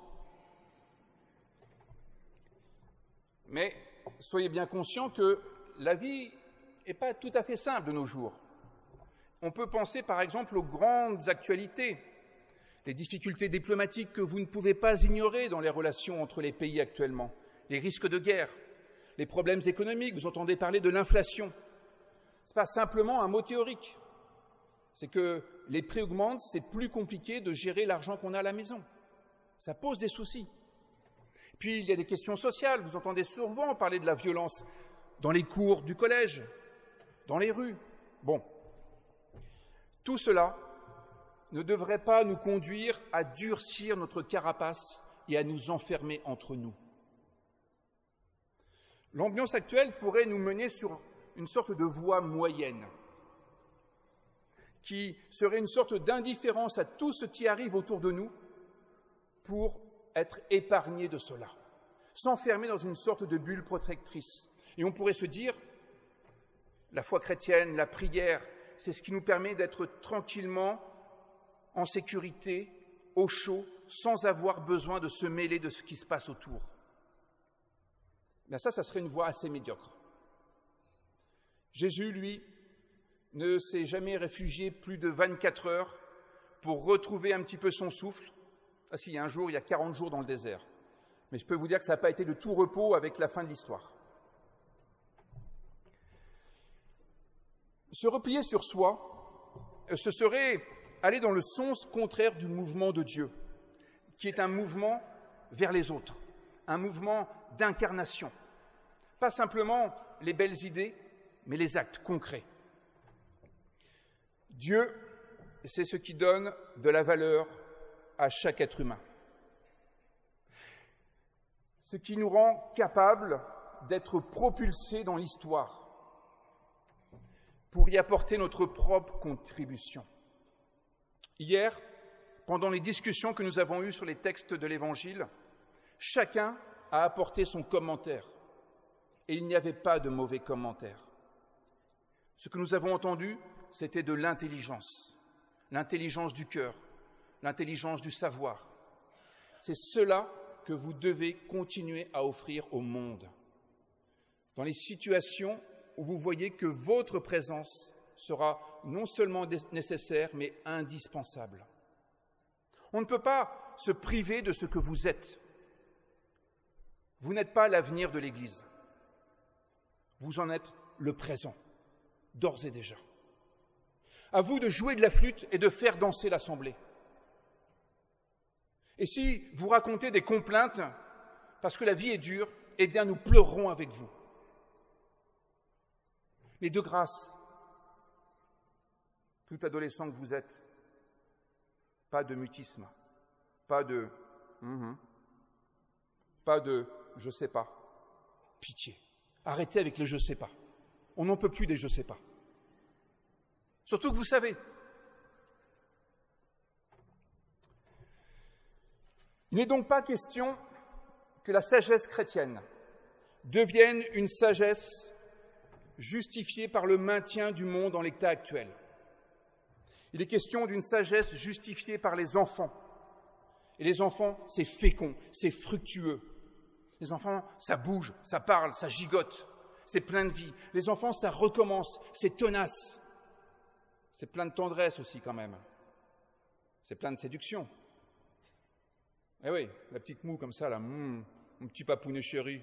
Speaker 4: Mais soyez bien conscients que la vie n'est pas tout à fait simple de nos jours. On peut penser par exemple aux grandes actualités, les difficultés diplomatiques que vous ne pouvez pas ignorer dans les relations entre les pays actuellement, les risques de guerre, les problèmes économiques, vous entendez parler de l'inflation. Ce n'est pas simplement un mot théorique, c'est que les prix augmentent, c'est plus compliqué de gérer l'argent qu'on a à la maison. Ça pose des soucis. Puis il y a des questions sociales, vous entendez souvent parler de la violence dans les cours du collège, dans les rues. Bon, tout cela ne devrait pas nous conduire à durcir notre carapace et à nous enfermer entre nous. L'ambiance actuelle pourrait nous mener sur une sorte de voie moyenne, qui serait une sorte d'indifférence à tout ce qui arrive autour de nous pour être épargné de cela, s'enfermer dans une sorte de bulle protectrice. Et on pourrait se dire, la foi chrétienne, la prière, c'est ce qui nous permet d'être tranquillement en sécurité, au chaud, sans avoir besoin de se mêler de ce qui se passe autour. Bien ça, ça serait une voie assez médiocre. Jésus, lui, ne s'est jamais réfugié plus de vingt-quatre heures pour retrouver un petit peu son souffle. Ah si, il y a un jour, il y a quarante jours dans le désert. Mais je peux vous dire que ça n'a pas été de tout repos avec la fin de l'histoire. Se replier sur soi, ce serait aller dans le sens contraire du mouvement de Dieu, qui est un mouvement vers les autres, un mouvement d'incarnation. Pas simplement les belles idées, mais les actes concrets. Dieu, c'est ce qui donne de la valeur à chaque être humain. Ce qui nous rend capables d'être propulsés dans l'histoire pour y apporter notre propre contribution. Hier, pendant les discussions que nous avons eues sur les textes de l'Évangile, chacun a apporté son commentaire et il n'y avait pas de mauvais commentaires. Ce que nous avons entendu, c'était de l'intelligence, l'intelligence du cœur, l'intelligence du savoir. C'est cela que vous devez continuer à offrir au monde. Dans les situations où vous voyez que votre présence sera non seulement nécessaire, mais indispensable. On ne peut pas se priver de ce que vous êtes. Vous n'êtes pas l'avenir de l'Église. Vous en êtes le présent, d'ores et déjà. À vous de jouer de la flûte et de faire danser l'assemblée. Et si vous racontez des complaintes parce que la vie est dure, eh bien nous pleurerons avec vous. Mais de grâce, tout adolescent que vous êtes, pas de mutisme, pas de mm-hmm, pas de je sais pas, pitié. Arrêtez avec les je sais pas. On n'en peut plus des je sais pas. Surtout que vous savez. Il n'est donc pas question que la sagesse chrétienne devienne une sagesse justifiée par le maintien du monde en l'état actuel. Il est question d'une sagesse justifiée par les enfants, Et les enfants, c'est fécond, c'est fructueux. Les enfants, ça bouge, ça parle, ça gigote, c'est plein de vie. Les enfants, ça recommence, c'est tenace. C'est plein de tendresse aussi quand même. C'est plein de séduction. Eh oui, la petite moue comme ça, là, mmh, mon petit papounet chéri.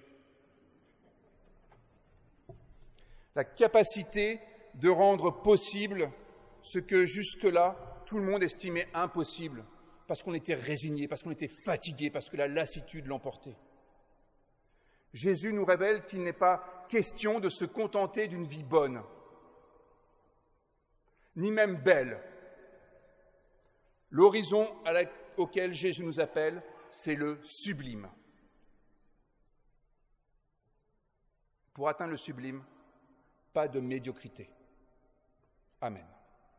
Speaker 4: La capacité de rendre possible ce que jusque-là, tout le monde estimait impossible, parce qu'on était résigné, parce qu'on était fatigué, parce que la lassitude l'emportait. Jésus nous révèle qu'il n'est pas question de se contenter d'une vie bonne, ni même belle. L'horizon à la, auquel Jésus nous appelle, c'est le sublime. Pour atteindre le sublime, pas de médiocrité. Amen.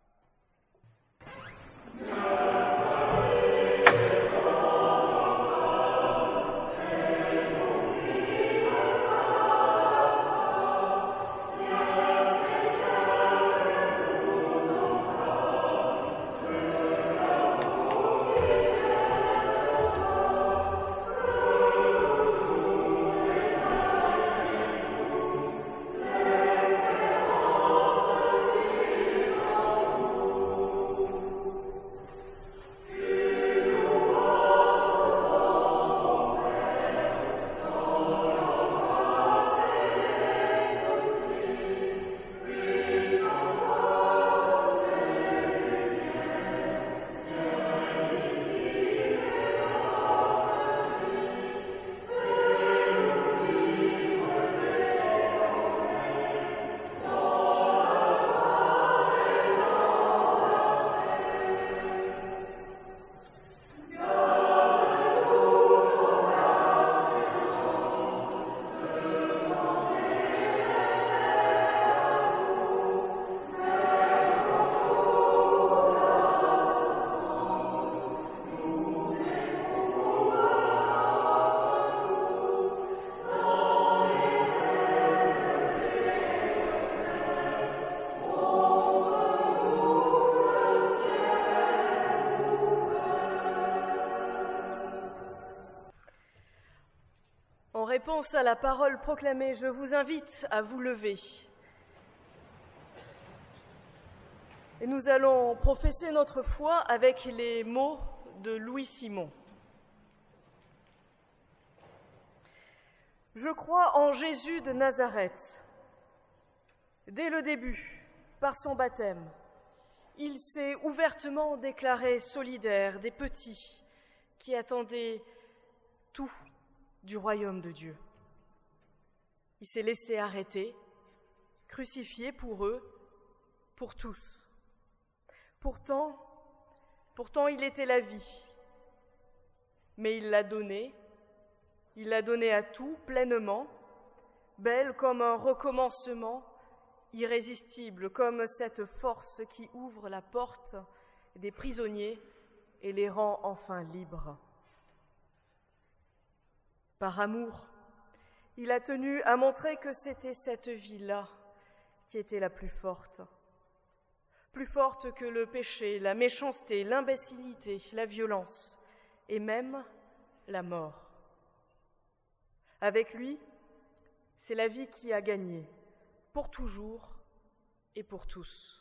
Speaker 5: En réponse à la parole proclamée, je vous invite à vous lever. Et nous allons professer notre foi avec les mots de Louis Simon. Je crois en Jésus de Nazareth. Dès le début, par son baptême, il s'est ouvertement déclaré solidaire des petits qui attendaient tout du royaume de Dieu. Il s'est laissé arrêter, crucifié pour eux, pour tous. Pourtant, pourtant il était la vie, mais il l'a donnée, il l'a donnée à tout pleinement, belle comme un recommencement, irrésistible comme cette force qui ouvre la porte des prisonniers et les rend enfin libres. Par amour, il a tenu à montrer que c'était cette vie-là qui était la plus forte. Plus forte que le péché, la méchanceté, l'imbécilité, la violence et même la mort. Avec lui, c'est la vie qui a gagné, pour toujours et pour tous.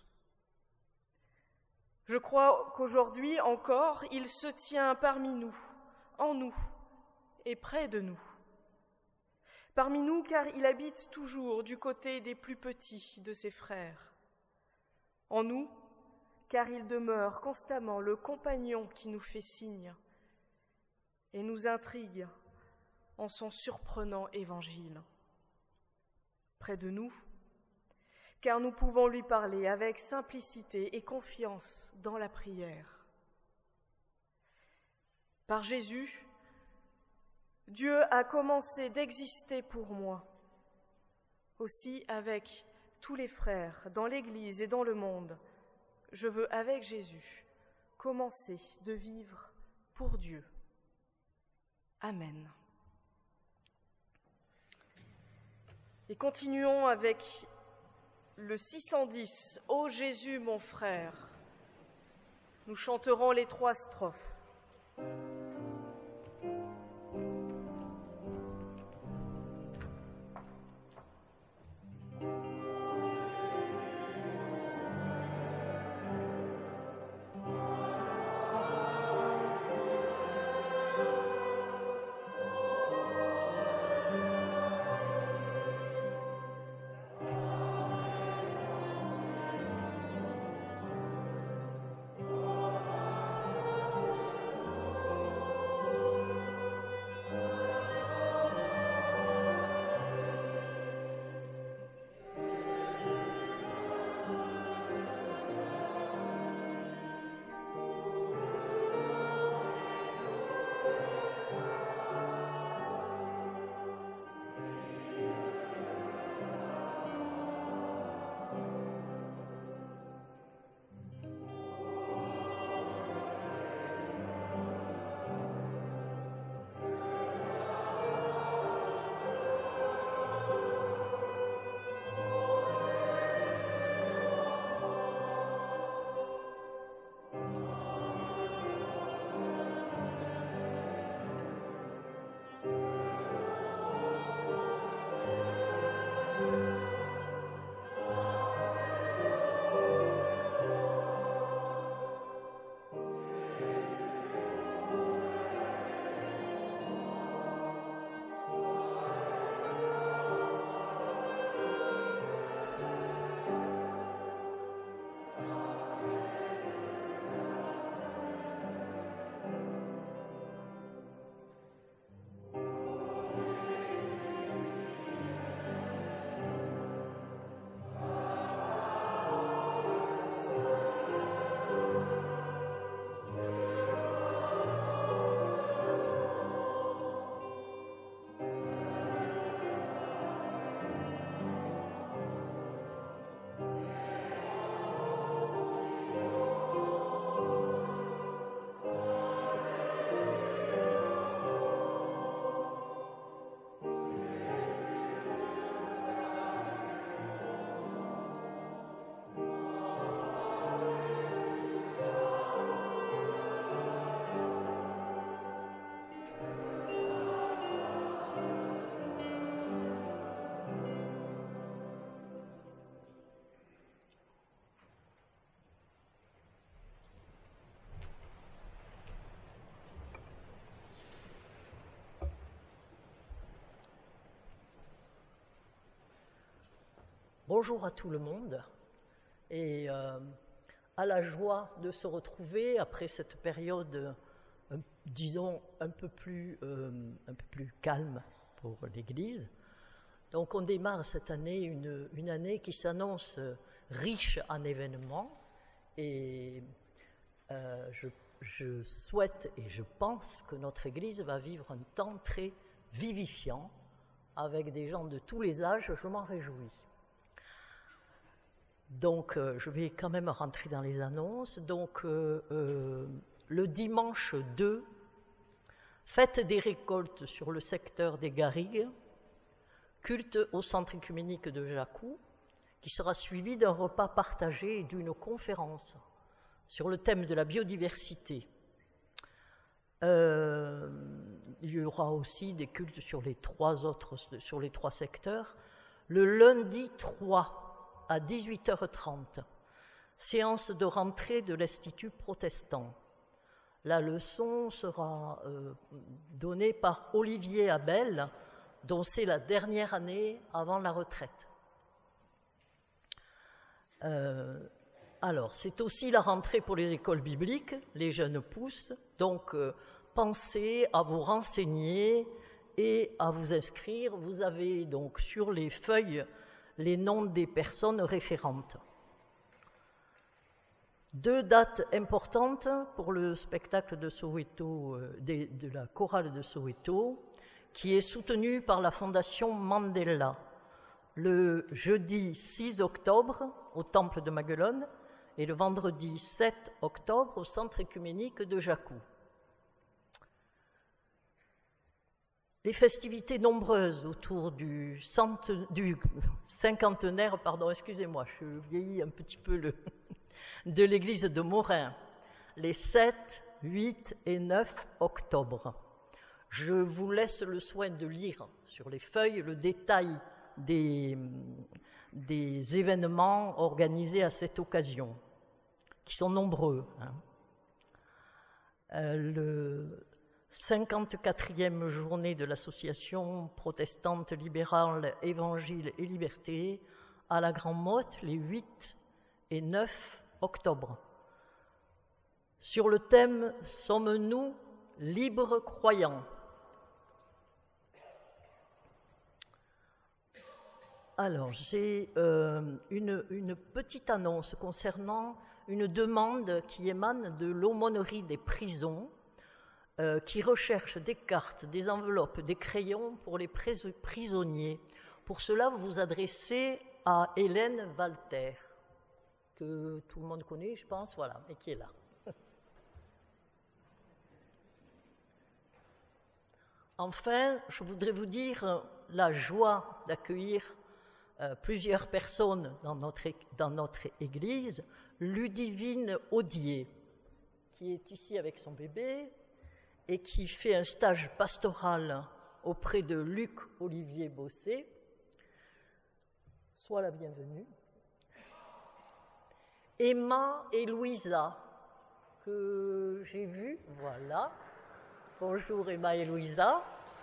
Speaker 5: Je crois qu'aujourd'hui encore, il se tient parmi nous, en nous, et près de nous. Parmi nous, car il habite toujours du côté des plus petits de ses frères. En nous, car il demeure constamment le compagnon qui nous fait signe et nous intrigue en son surprenant évangile. Près de nous, car nous pouvons lui parler avec simplicité et confiance dans la prière. Par Jésus, Dieu a commencé d'exister pour moi, aussi avec tous les frères dans l'Église et dans le monde. Je veux, avec Jésus, commencer de vivre pour Dieu. Amen. Et continuons avec le six cent dix, « Ô Jésus, mon frère ». Nous chanterons les trois strophes.
Speaker 6: Bonjour à tout le monde et euh, à la joie de se retrouver après cette période, euh, disons, un peu plus, euh, un peu plus calme pour l'Église. Donc on démarre cette année une, une année qui s'annonce riche en événements et euh, je, je souhaite et je pense que notre Église va vivre un temps très vivifiant avec des gens de tous les âges, je m'en réjouis. Donc, euh, je vais quand même rentrer dans les annonces. Donc, euh, euh, le dimanche deux, fête des récoltes sur le secteur des Garrigues, culte au centre œcuménique de Jacou, qui sera suivi d'un repas partagé et d'une conférence sur le thème de la biodiversité. Euh, il y aura aussi des cultes sur les trois autres, sur les trois secteurs. Le lundi trois, à dix-huit heures trente, séance de rentrée de l'Institut protestant. La leçon sera euh, donnée par Olivier Abel, dont c'est la dernière année avant la retraite. Euh, alors, c'est aussi la rentrée pour les écoles bibliques, les jeunes pousses, donc euh, pensez à vous renseigner et à vous inscrire. Vous avez donc sur les feuilles les noms des personnes référentes. Deux dates importantes pour le spectacle de Soweto, euh, de, de la chorale de Soweto, qui est soutenu par la Fondation Mandela, le jeudi six octobre au Temple de Maguelone et le vendredi sept octobre au Centre œcuménique de Jacou. Les festivités nombreuses autour du, cent, du cinquantenaire, pardon, excusez-moi, je vieillis un petit peu le, de l'église de Morin, les sept, huit et neuf octobre. Je vous laisse le soin de lire sur les feuilles le détail des, des événements organisés à cette occasion, qui sont nombreux. Hein. Euh, le cinquante-quatrième journée de l'association protestante libérale Évangile et Liberté à la Grand-Motte, les huit et neuf octobre. Sur le thème « Sommes-nous libres croyants ?» Alors, j'ai euh, une, une petite annonce concernant une demande qui émane de l'aumônerie des prisons, Euh, qui recherche des cartes, des enveloppes, des crayons pour les prisonniers. Pour cela, vous vous adressez à Hélène Walter, que tout le monde connaît, je pense, voilà, et qui est là. Enfin, je voudrais vous dire la joie d'accueillir euh, plusieurs personnes dans notre, dans notre église. Ludivine Audier, qui est ici avec son bébé, et qui fait un stage pastoral auprès de Luc Olivier Bossé. Sois la bienvenue. Emma et Louisa, que j'ai vues, voilà. Bonjour Emma et Louisa,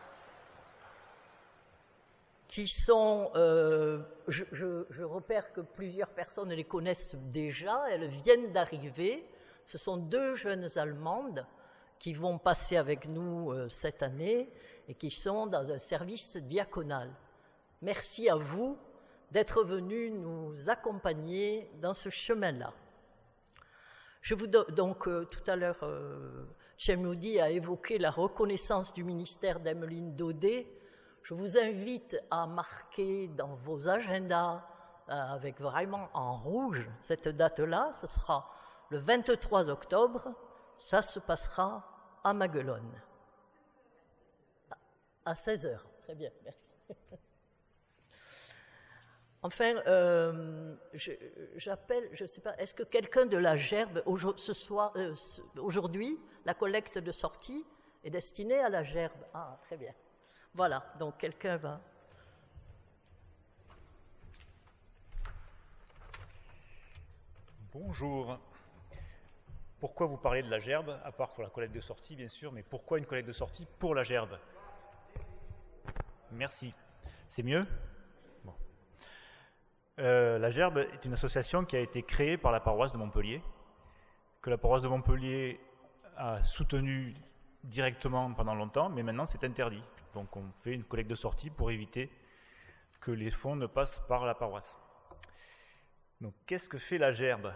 Speaker 6: qui sont, euh, je, je, je repère que plusieurs personnes les connaissent déjà, elles viennent d'arriver. Ce sont deux jeunes Allemandes qui vont passer avec nous euh, cette année et qui sont dans un service diaconal. Merci à vous d'être venus nous accompagner dans ce chemin-là. Je vous do- donc euh, tout à l'heure, euh, Chemnoudi a évoqué la reconnaissance du ministère d'Emmeline Daudet. Je vous invite à marquer dans vos agendas euh, avec vraiment en rouge cette date-là. Ce sera le vingt-trois octobre. Ça se passera à Maguelone. À seize heures. Très bien, merci. Enfin, euh, je, j'appelle, je ne sais pas, est-ce que quelqu'un de la Gerbe, ce soir, euh, aujourd'hui, la collecte de sortie est destinée à la Gerbe? Ah, très bien. Voilà, donc quelqu'un va...
Speaker 7: Bonjour. Pourquoi vous parlez de la Gerbe, à part pour la collecte de sortie, bien sûr, mais pourquoi une collecte de sortie pour la Gerbe? Merci. C'est mieux? Bon. Euh, la Gerbe est une association qui a été créée par la paroisse de Montpellier, que la paroisse de Montpellier a soutenue directement pendant longtemps, mais maintenant c'est interdit. Donc on fait une collecte de sortie pour éviter que les fonds ne passent par la paroisse. Donc qu'est-ce que fait la Gerbe?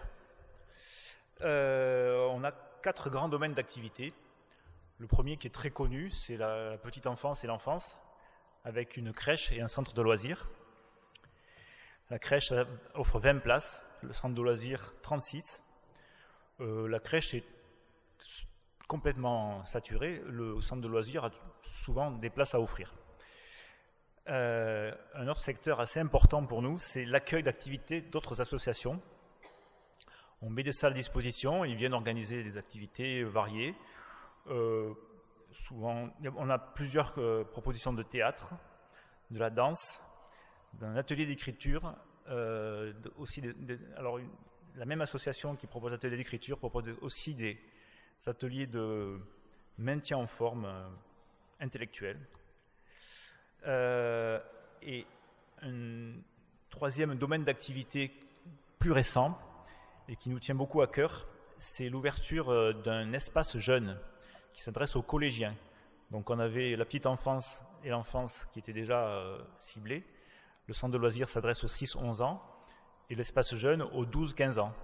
Speaker 7: euh, On a quatre grands domaines d'activité. Le premier qui est très connu, c'est la, la petite enfance et l'enfance, avec une crèche et un centre de loisirs. La crèche offre vingt places, le centre de loisirs trente-six. Euh, la crèche est complètement saturée, le centre de loisirs a souvent des places à offrir. Euh, un autre secteur assez important pour nous, c'est l'accueil d'activités d'autres associations. On met des salles à disposition, ils viennent organiser des activités variées. Euh, souvent, on a plusieurs euh, propositions de théâtre, de la danse, d'un atelier d'écriture, euh, aussi des, des, alors une, la même association qui propose atelier d'écriture propose aussi des ateliers de maintien en forme euh, intellectuelle. Euh, et un troisième domaine d'activité plus récent et qui nous tient beaucoup à cœur, c'est l'ouverture euh, d'un espace jeune qui s'adresse aux collégiens. Donc on avait la petite enfance et l'enfance qui étaient déjà euh, ciblés. Le centre de loisirs s'adresse aux six onze ans et l'espace jeune aux douze quinze ans.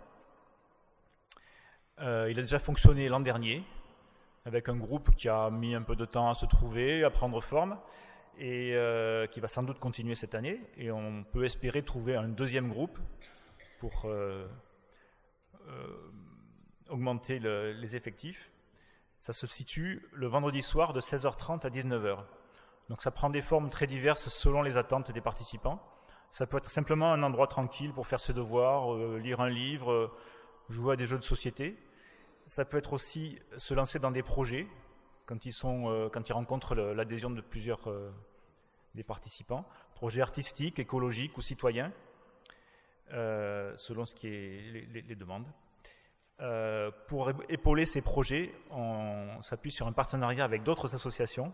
Speaker 7: Euh, il a déjà fonctionné l'an dernier avec un groupe qui a mis un peu de temps à se trouver, à prendre forme et euh, qui va sans doute continuer cette année. Et on peut espérer trouver un deuxième groupe pour euh, euh, augmenter le, les effectifs. Ça se situe le vendredi soir de seize heures trente à dix-neuf heures. Donc ça prend des formes très diverses selon les attentes des participants. Ça peut être simplement un endroit tranquille pour faire ses devoirs, euh, lire un livre, euh, jouer à des jeux de société. Ça peut être aussi se lancer dans des projets quand ils, sont, euh, quand ils rencontrent le, l'adhésion de plusieurs euh, des participants. Projets artistiques, écologiques ou citoyens, euh, selon ce qui est les, les, les demandes. Euh, pour épauler ces projets, on s'appuie sur un partenariat avec d'autres associations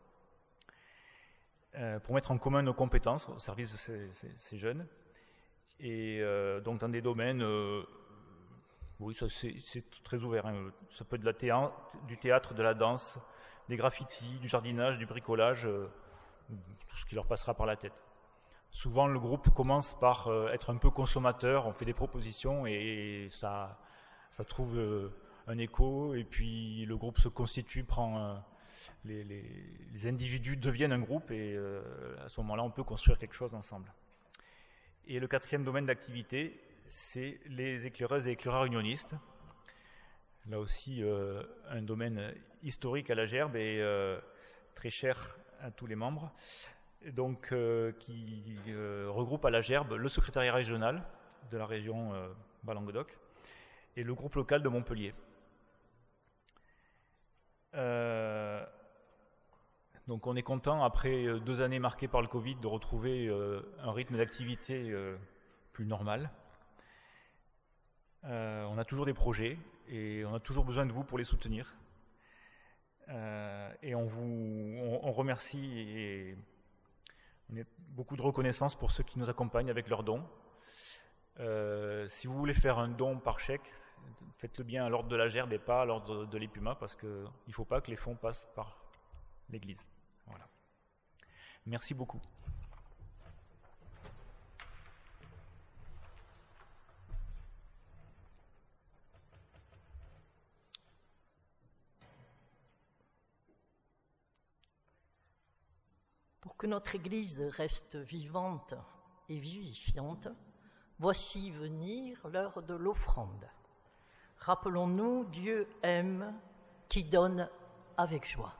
Speaker 7: euh, pour mettre en commun nos compétences au service de ces, ces, ces jeunes. Et euh, donc dans des domaines, euh, oui, ça, c'est, c'est très ouvert. Hein. Ça peut être de la théâtre, du théâtre, de la danse, des graffitis, du jardinage, du bricolage, euh, tout ce qui leur passera par la tête. Souvent, le groupe commence par euh, être un peu consommateur, on fait des propositions et ça... ça trouve euh, un écho, et puis le groupe se constitue, prend euh, les, les, les individus deviennent un groupe, et euh, à ce moment-là, on peut construire quelque chose ensemble. Et le quatrième domaine d'activité, c'est les éclaireuses et éclaireurs unionistes. Là aussi, euh, un domaine historique à la Gerbe et euh, très cher à tous les membres, donc euh, qui euh, regroupe à la Gerbe le secrétariat régional de la région euh, Bas-Languedoc et le groupe local de Montpellier. Euh, donc on est content, après deux années marquées par le Covid, de retrouver euh, un rythme d'activité euh, plus normal. Euh, on a toujours des projets et on a toujours besoin de vous pour les soutenir. Euh, et on vous on, on remercie et on a beaucoup de reconnaissance pour ceux qui nous accompagnent avec leurs dons. Euh, si vous voulez faire un don par chèque, faites-le bien à l'ordre de la Gerbe et pas à l'ordre de l'Épuma, parce qu'il ne faut pas que les fonds passent par l'Église. Voilà. Merci beaucoup.
Speaker 6: Pour que notre Église reste vivante et vivifiante, voici venir l'heure de l'offrande. Rappelons-nous, Dieu aime qui donne avec joie.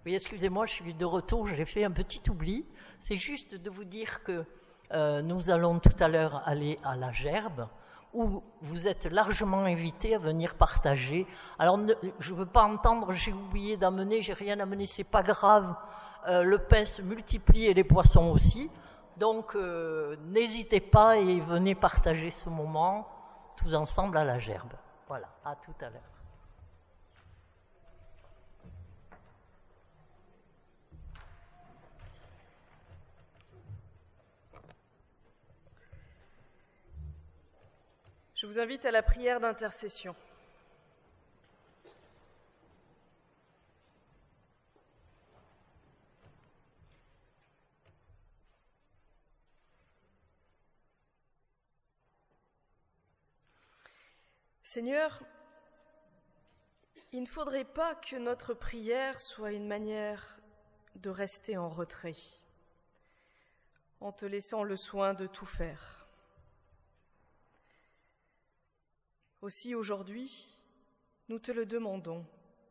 Speaker 6: Oui, excusez-moi, je suis de retour, j'ai fait un petit oubli. C'est juste de vous dire que euh, nous allons tout à l'heure aller à la Gerbe, où vous êtes largement invités à venir partager. Alors, ne, je ne veux pas entendre, j'ai oublié d'amener, j'ai rien amené, c'est pas grave. Euh, le pain se multiplie et les poissons aussi. Donc, euh, n'hésitez pas et venez partager ce moment tous ensemble à la Gerbe. Voilà, à tout à l'heure.
Speaker 5: Je vous invite à la prière d'intercession. Seigneur, il ne faudrait pas que notre prière soit une manière de rester en retrait, en te laissant le soin de tout faire. Aussi aujourd'hui, nous te le demandons.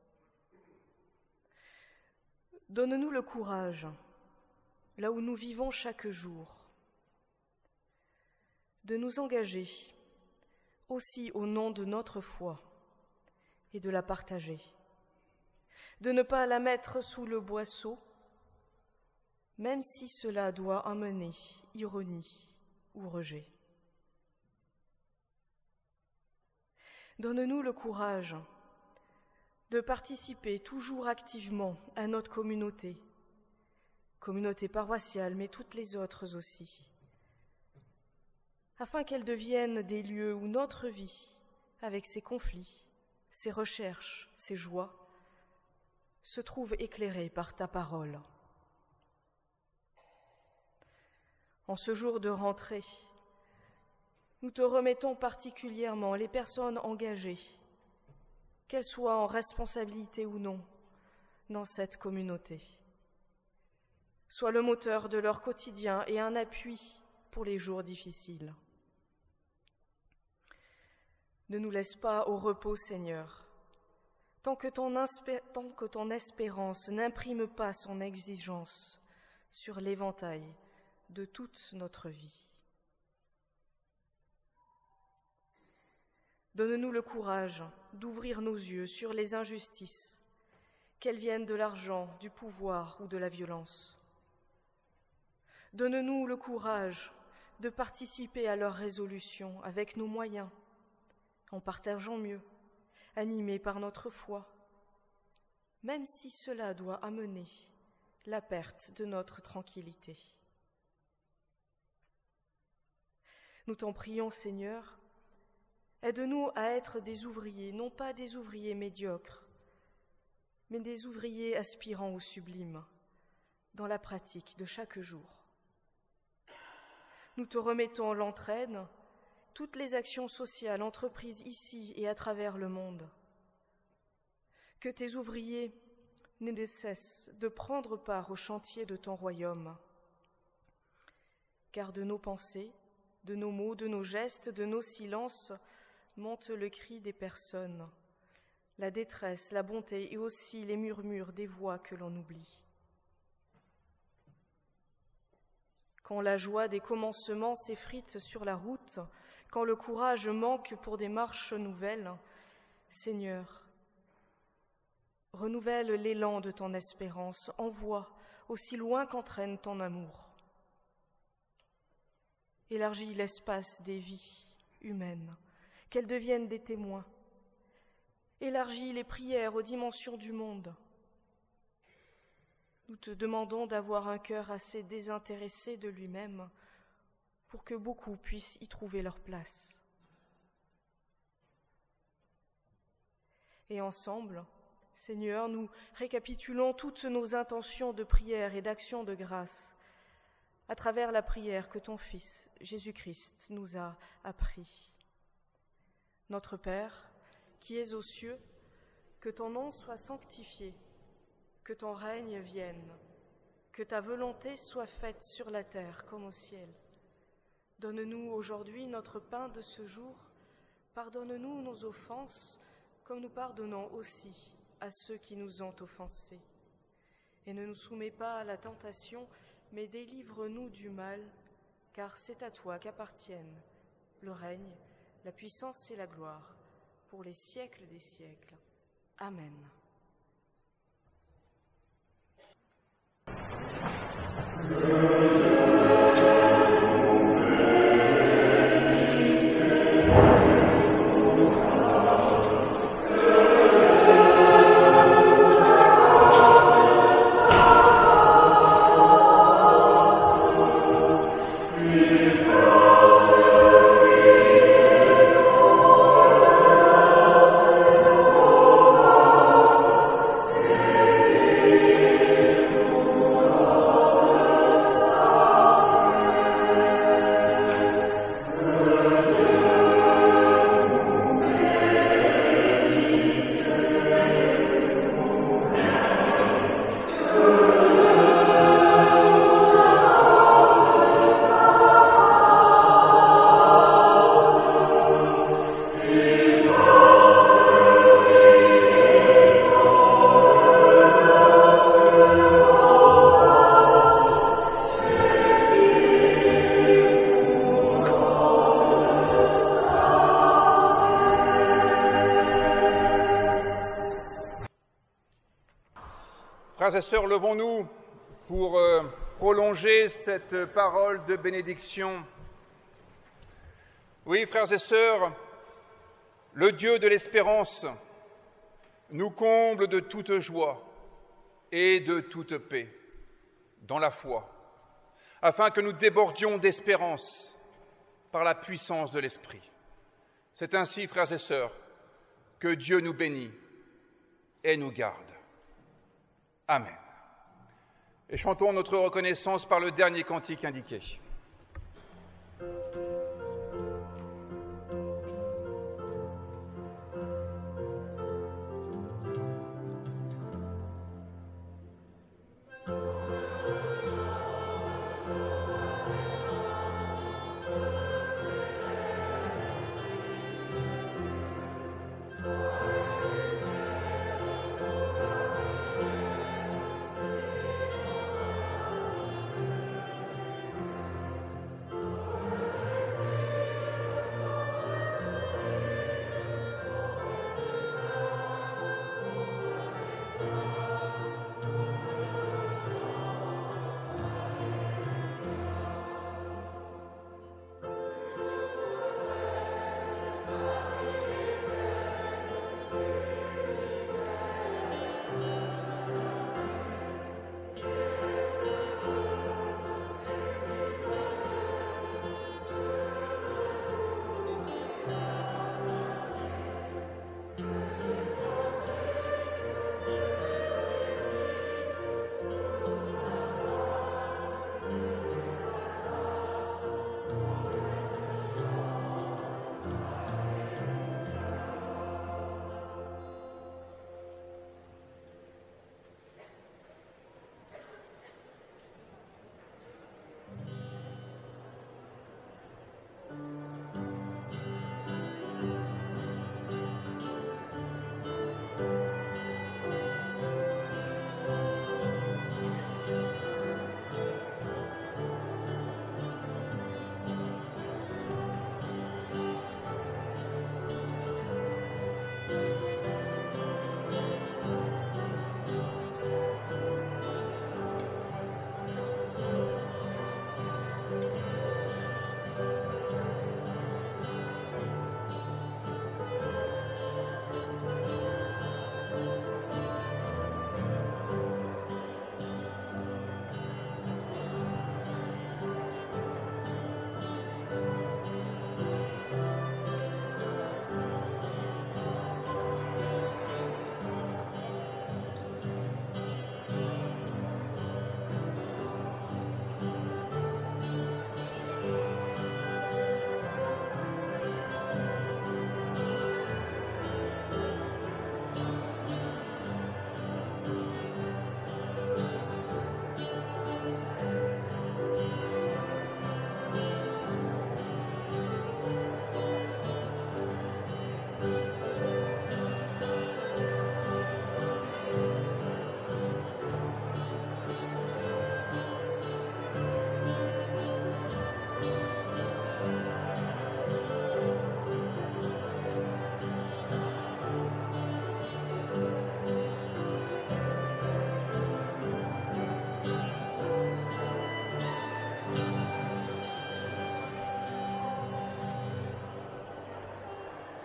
Speaker 5: Donne-nous le courage, là où nous vivons chaque jour, de nous engager aussi au nom de notre foi et de la partager, de ne pas la mettre sous le boisseau, même si cela doit amener ironie ou rejet. Donne-nous le courage de participer toujours activement à notre communauté, communauté paroissiale, mais toutes les autres aussi, afin qu'elles deviennent des lieux où notre vie, avec ses conflits, ses recherches, ses joies, se trouve éclairée par ta parole. En ce jour de rentrée, nous te remettons particulièrement les personnes engagées, qu'elles soient en responsabilité ou non, dans cette communauté. Sois le moteur de leur quotidien et un appui pour les jours difficiles. Ne nous laisse pas au repos, Seigneur, tant que ton, inspé- tant que ton espérance n'imprime pas son exigence sur l'éventail de toute notre vie. Donne-nous le courage d'ouvrir nos yeux sur les injustices, qu'elles viennent de l'argent, du pouvoir ou de la violence. Donne-nous le courage de participer à leur résolution avec nos moyens, en partageant mieux, animés par notre foi, même si cela doit amener la perte de notre tranquillité. Nous t'en prions, Seigneur, aide-nous à être des ouvriers, non pas des ouvriers médiocres, mais des ouvriers aspirant au sublime, dans la pratique de chaque jour. Nous te remettons l'entraide, toutes les actions sociales entreprises ici et à travers le monde. Que tes ouvriers ne cessent de prendre part au chantier de ton royaume, car de nos pensées, de nos mots, de nos gestes, de nos silences, monte le cri des personnes, la détresse, la bonté et aussi les murmures des voix que l'on oublie. Quand la joie des commencements s'effrite sur la route, quand le courage manque pour des marches nouvelles, Seigneur, renouvelle l'élan de ton espérance, envoie aussi loin qu'entraîne ton amour. Élargis l'espace des vies humaines, qu'elles deviennent des témoins. Élargis les prières aux dimensions du monde. Nous te demandons d'avoir un cœur assez désintéressé de lui-même pour que beaucoup puissent y trouver leur place. Et ensemble, Seigneur, nous récapitulons toutes nos intentions de prière et d'action de grâce à travers la prière que ton Fils, Jésus-Christ, nous a appris. Notre Père, qui es aux cieux, que ton nom soit sanctifié, que ton règne vienne, que ta volonté soit faite sur la terre comme au ciel. Donne-nous aujourd'hui notre pain de ce jour, pardonne-nous nos offenses, comme nous pardonnons aussi à ceux qui nous ont offensés. et ne nous soumets pas à la tentation, mais délivre-nous du mal, car c'est à toi qu'appartiennent le règne, la puissance et la gloire, pour les siècles des siècles. Amen.
Speaker 4: Frères et sœurs, levons-nous pour euh, prolonger cette parole de bénédiction. Oui, frères et sœurs, le Dieu de l'espérance nous comble de toute joie et de toute paix dans la foi, afin que nous débordions d'espérance par la puissance de l'Esprit. C'est ainsi, frères et sœurs, que Dieu nous bénit et nous garde. Amen. Et chantons notre reconnaissance par le dernier cantique indiqué.